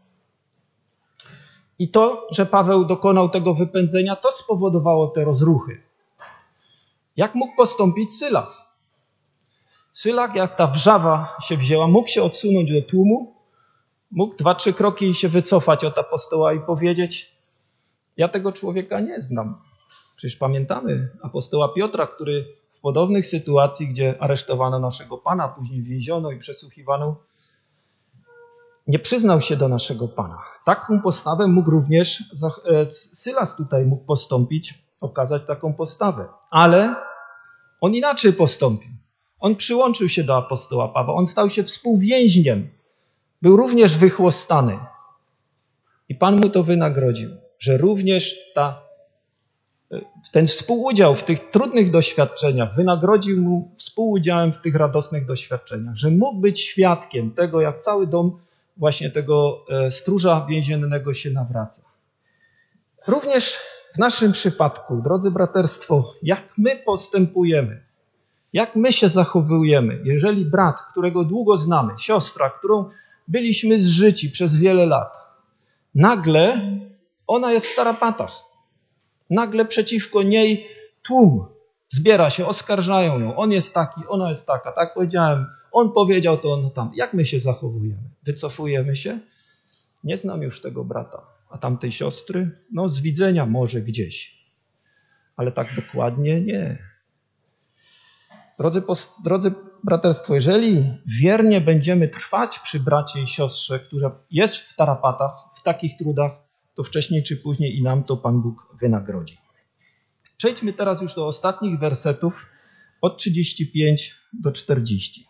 I to, że Paweł dokonał tego wypędzenia, to spowodowało te rozruchy. Jak mógł postąpić Sylas? Sylas, jak ta wrzawa się wzięła, mógł się odsunąć do tłumu, mógł 2-3 kroki się wycofać od apostoła i powiedzieć: ja tego człowieka nie znam. Przecież pamiętamy apostoła Piotra, który w podobnych sytuacji, gdzie aresztowano naszego Pana, później więziono i przesłuchiwano, nie przyznał się do naszego Pana. Taką postawę mógł również Sylas tutaj mógł postąpić, okazać taką postawę. Ale on inaczej postąpił. On przyłączył się do apostoła Pawła. On stał się współwięźniem. Był również wychłostany. I Pan mu to wynagrodził, że również ten współudział w tych trudnych doświadczeniach wynagrodził mu współudziałem w tych radosnych doświadczeniach, że mógł być świadkiem tego, jak cały dom właśnie tego stróża więziennego się nawraca. Również w naszym przypadku, drodzy braterstwo, jak my postępujemy, jak my się zachowujemy, jeżeli brat, którego długo znamy, siostra, którą byliśmy zżyci przez wiele lat, nagle ona jest w tarapatach. Nagle przeciwko niej tłum zbiera się, oskarżają ją. On jest taki, ona jest taka. Tak powiedziałem, on powiedział to, on tam. Jak my się zachowujemy? Wycofujemy się? Nie znam już tego brata. A tamtej siostry? No z widzenia może gdzieś. Ale tak dokładnie nie. Drodzy braterstwo, jeżeli wiernie będziemy trwać przy bracie i siostrze, która jest w tarapatach, w takich trudach, to wcześniej czy później i nam to Pan Bóg wynagrodzi. Przejdźmy teraz już do ostatnich wersetów od 35 do 40.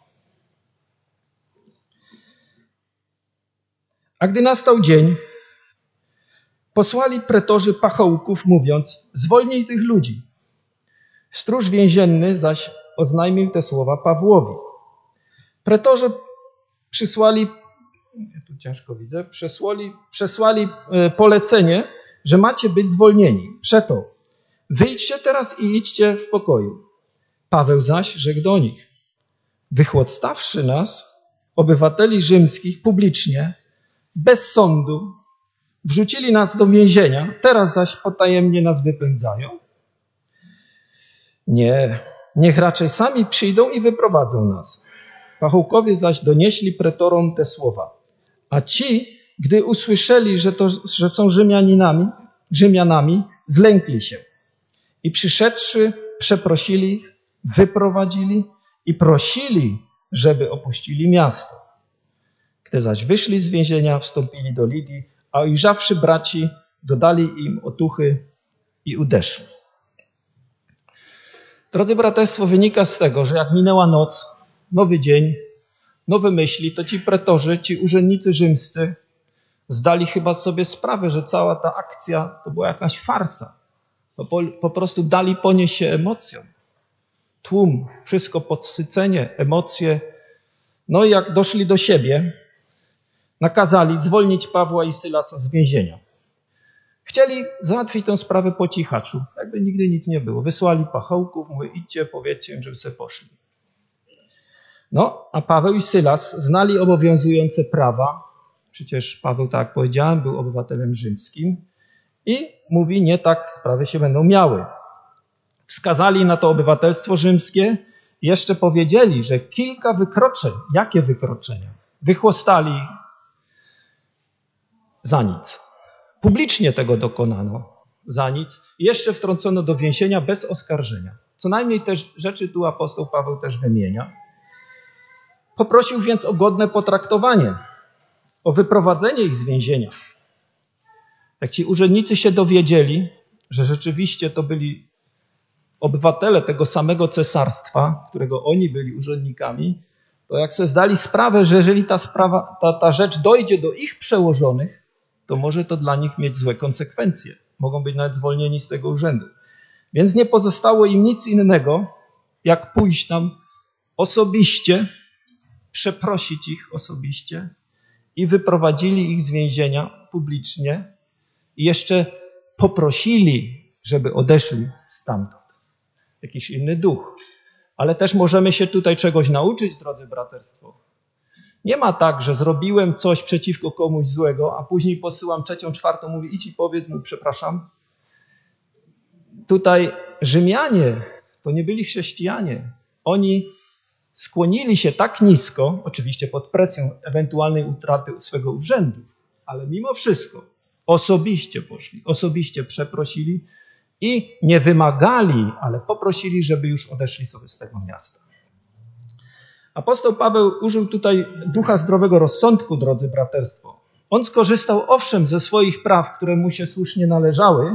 A gdy nastał dzień, posłali pretorzy pachołków, mówiąc: zwolnij tych ludzi. Stróż więzienny zaś oznajmił te słowa Pawłowi. Pretorzy przysłali, tu ciężko widzę, przesłali polecenie, że macie być zwolnieni. Przeto wyjdźcie teraz i idźcie w pokoju. Paweł zaś rzekł do nich: wychłostawszy nas, obywateli rzymskich, publicznie, bez sądu, wrzucili nas do więzienia, teraz zaś potajemnie nas wypędzają? Nie, niech raczej sami przyjdą i wyprowadzą nas. Pachołkowie zaś donieśli pretorom te słowa. A ci, gdy usłyszeli, że są Rzymianami, zlękli się. I przyszedłszy, przeprosili ich, wyprowadzili i prosili, żeby opuścili miasto. Gdy zaś wyszli z więzienia, wstąpili do Lidii, a ujrzawszy braci, dodali im otuchy i odeszli. Drodzy braterstwo, wynika z tego, że jak minęła noc, nowy dzień, nowe myśli, to ci pretorzy, ci urzędnicy rzymscy zdali chyba sobie sprawę, że cała ta akcja to była jakaś farsa. Po prostu dali ponieść się emocjom. Tłum, wszystko podsycenie, emocje. No i jak doszli do siebie, nakazali zwolnić Pawła i Sylasa z więzienia. Chcieli załatwić tę sprawę po cichaczu, jakby nigdy nic nie było. Wysłali pachołków, mówię, idźcie, powiedzcie im, żeby sobie poszli. No, a Paweł i Sylas znali obowiązujące prawa. Przecież Paweł, tak jak powiedziałem, był obywatelem rzymskim. I mówi, nie tak sprawy się będą miały. Wskazali na to obywatelstwo rzymskie i jeszcze powiedzieli, że kilka wykroczeń, jakie wykroczenia? Wychłostali ich za nic. Publicznie tego dokonano za nic. Jeszcze wtrącono do więzienia bez oskarżenia. Co najmniej też rzeczy tu apostoł Paweł też wymienia. Poprosił więc o godne potraktowanie, o wyprowadzenie ich z więzienia. Jak ci urzędnicy się dowiedzieli, że rzeczywiście to byli obywatele tego samego cesarstwa, którego oni byli urzędnikami, to jak sobie zdali sprawę, że jeżeli ta rzecz dojdzie do ich przełożonych, to może to dla nich mieć złe konsekwencje. Mogą być nawet zwolnieni z tego urzędu. Więc nie pozostało im nic innego, jak pójść tam osobiście, przeprosić ich osobiście i wyprowadzili ich z więzienia publicznie i jeszcze poprosili, żeby odeszli stamtąd. Jakiś inny duch. Ale też możemy się tutaj czegoś nauczyć, drodzy braterstwo. Nie ma tak, że zrobiłem coś przeciwko komuś złego, a później posyłam trzecią, czwartą, mówię idź i powiedz mu przepraszam. Tutaj Rzymianie to nie byli chrześcijanie. Oni skłonili się tak nisko, oczywiście pod presją ewentualnej utraty swego urzędu, ale mimo wszystko osobiście poszli, osobiście przeprosili i nie wymagali, ale poprosili, żeby już odeszli sobie z tego miasta. Apostoł Paweł użył tutaj ducha zdrowego rozsądku, drodzy braterstwo. On skorzystał owszem ze swoich praw, które mu się słusznie należały,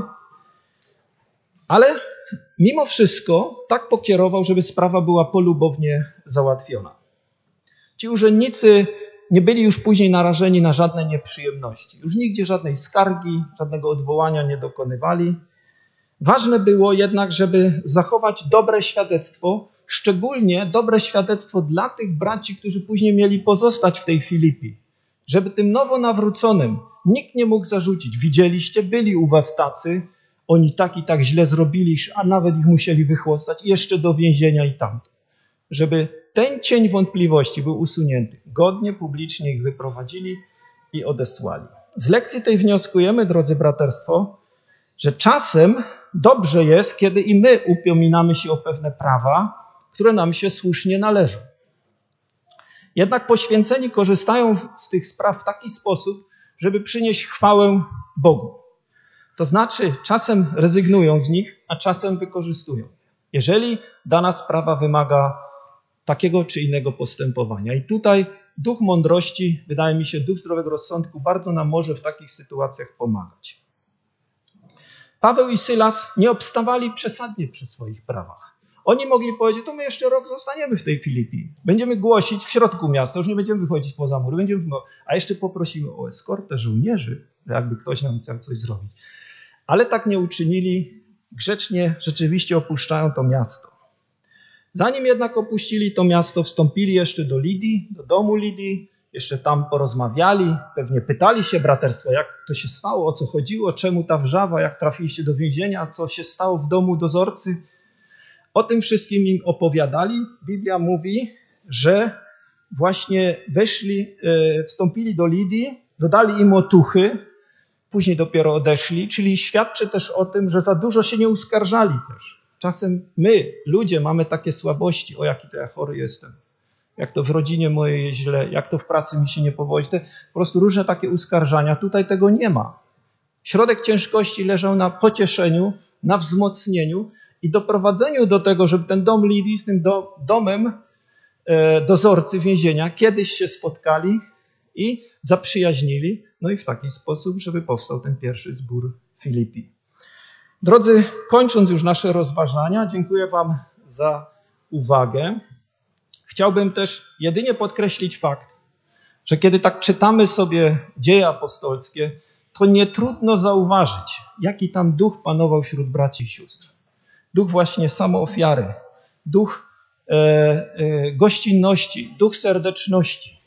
ale mimo wszystko tak pokierował, żeby sprawa była polubownie załatwiona. Ci urzędnicy nie byli już później narażeni na żadne nieprzyjemności. Już nigdzie żadnej skargi, żadnego odwołania nie dokonywali. Ważne było jednak, żeby zachować dobre świadectwo, szczególnie dobre świadectwo dla tych braci, którzy później mieli pozostać w tej Filipii. Żeby tym nowo nawróconym nikt nie mógł zarzucić. Widzieliście, byli u was tacy, oni tak i tak źle zrobili, a nawet ich musieli wychłostać jeszcze do więzienia i tamto. Żeby ten cień wątpliwości był usunięty. Godnie, publicznie ich wyprowadzili i odesłali. Z lekcji tej wnioskujemy, drodzy braterstwo, że czasem dobrze jest, kiedy i my upominamy się o pewne prawa, które nam się słusznie należą. Jednak poświęceni korzystają z tych spraw w taki sposób, żeby przynieść chwałę Bogu. To znaczy czasem rezygnują z nich, a czasem wykorzystują. Jeżeli dana sprawa wymaga takiego czy innego postępowania. I tutaj duch mądrości, wydaje mi się, duch zdrowego rozsądku bardzo nam może w takich sytuacjach pomagać. Paweł i Sylas nie obstawali przesadnie przy swoich prawach. Oni mogli powiedzieć, to my jeszcze rok zostaniemy w tej Filipii. Będziemy głosić w środku miasta, już nie będziemy wychodzić poza mury, a jeszcze poprosimy o eskortę żołnierzy, jakby ktoś nam chciał coś zrobić. Ale tak nie uczynili, grzecznie rzeczywiście opuszczają to miasto. Zanim jednak opuścili to miasto, wstąpili jeszcze do Lidii, do domu Lidii, jeszcze tam porozmawiali, pewnie pytali się braterstwa, jak to się stało, o co chodziło, czemu ta wrzawa, jak trafiliście do więzienia, co się stało w domu dozorcy. O tym wszystkim im opowiadali. Biblia mówi, że właśnie wstąpili do Lidii, dodali im otuchy, później dopiero odeszli, czyli świadczy też o tym, że za dużo się nie uskarżali też. Czasem my, ludzie, mamy takie słabości, o jaki to ja chory jestem, jak to w rodzinie mojej jest źle, jak to w pracy mi się nie powodzi. To po prostu różne takie uskarżania. Tutaj tego nie ma. Środek ciężkości leżał na pocieszeniu, na wzmocnieniu i doprowadzeniu do tego, żeby ten dom Lidii z tym domem dozorcy więzienia kiedyś się spotkali i zaprzyjaźnili. No i w taki sposób, żeby powstał ten pierwszy zbór Filipii. Drodzy, kończąc już nasze rozważania, dziękuję wam za uwagę. Chciałbym też jedynie podkreślić fakt, że kiedy tak czytamy sobie dzieje apostolskie, to nie trudno zauważyć, jaki tam duch panował wśród braci i sióstr. Duch właśnie samoofiary, duch gościnności, duch serdeczności.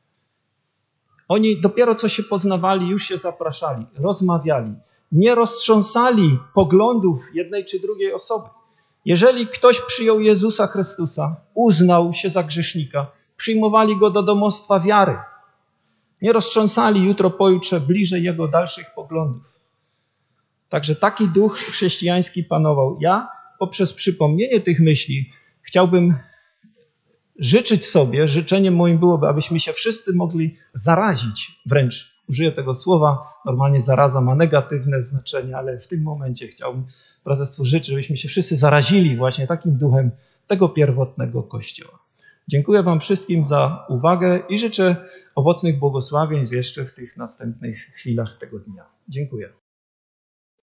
Oni dopiero co się poznawali, już się zapraszali, rozmawiali. Nie roztrząsali poglądów jednej czy drugiej osoby. Jeżeli ktoś przyjął Jezusa Chrystusa, uznał się za grzesznika, przyjmowali go do domostwa wiary. Nie roztrząsali jutro, pojutrze bliżej jego dalszych poglądów. Także taki duch chrześcijański panował. Ja poprzez przypomnienie tych myśli chciałbym życzyć sobie, życzeniem moim byłoby, abyśmy się wszyscy mogli zarazić, wręcz użyję tego słowa, normalnie zaraza ma negatywne znaczenie, ale w tym momencie chciałbym braterstwu życzyć, żebyśmy się wszyscy zarazili właśnie takim duchem tego pierwotnego Kościoła. Dziękuję wam wszystkim za uwagę i życzę owocnych błogosławieństw jeszcze w tych następnych chwilach tego dnia. Dziękuję.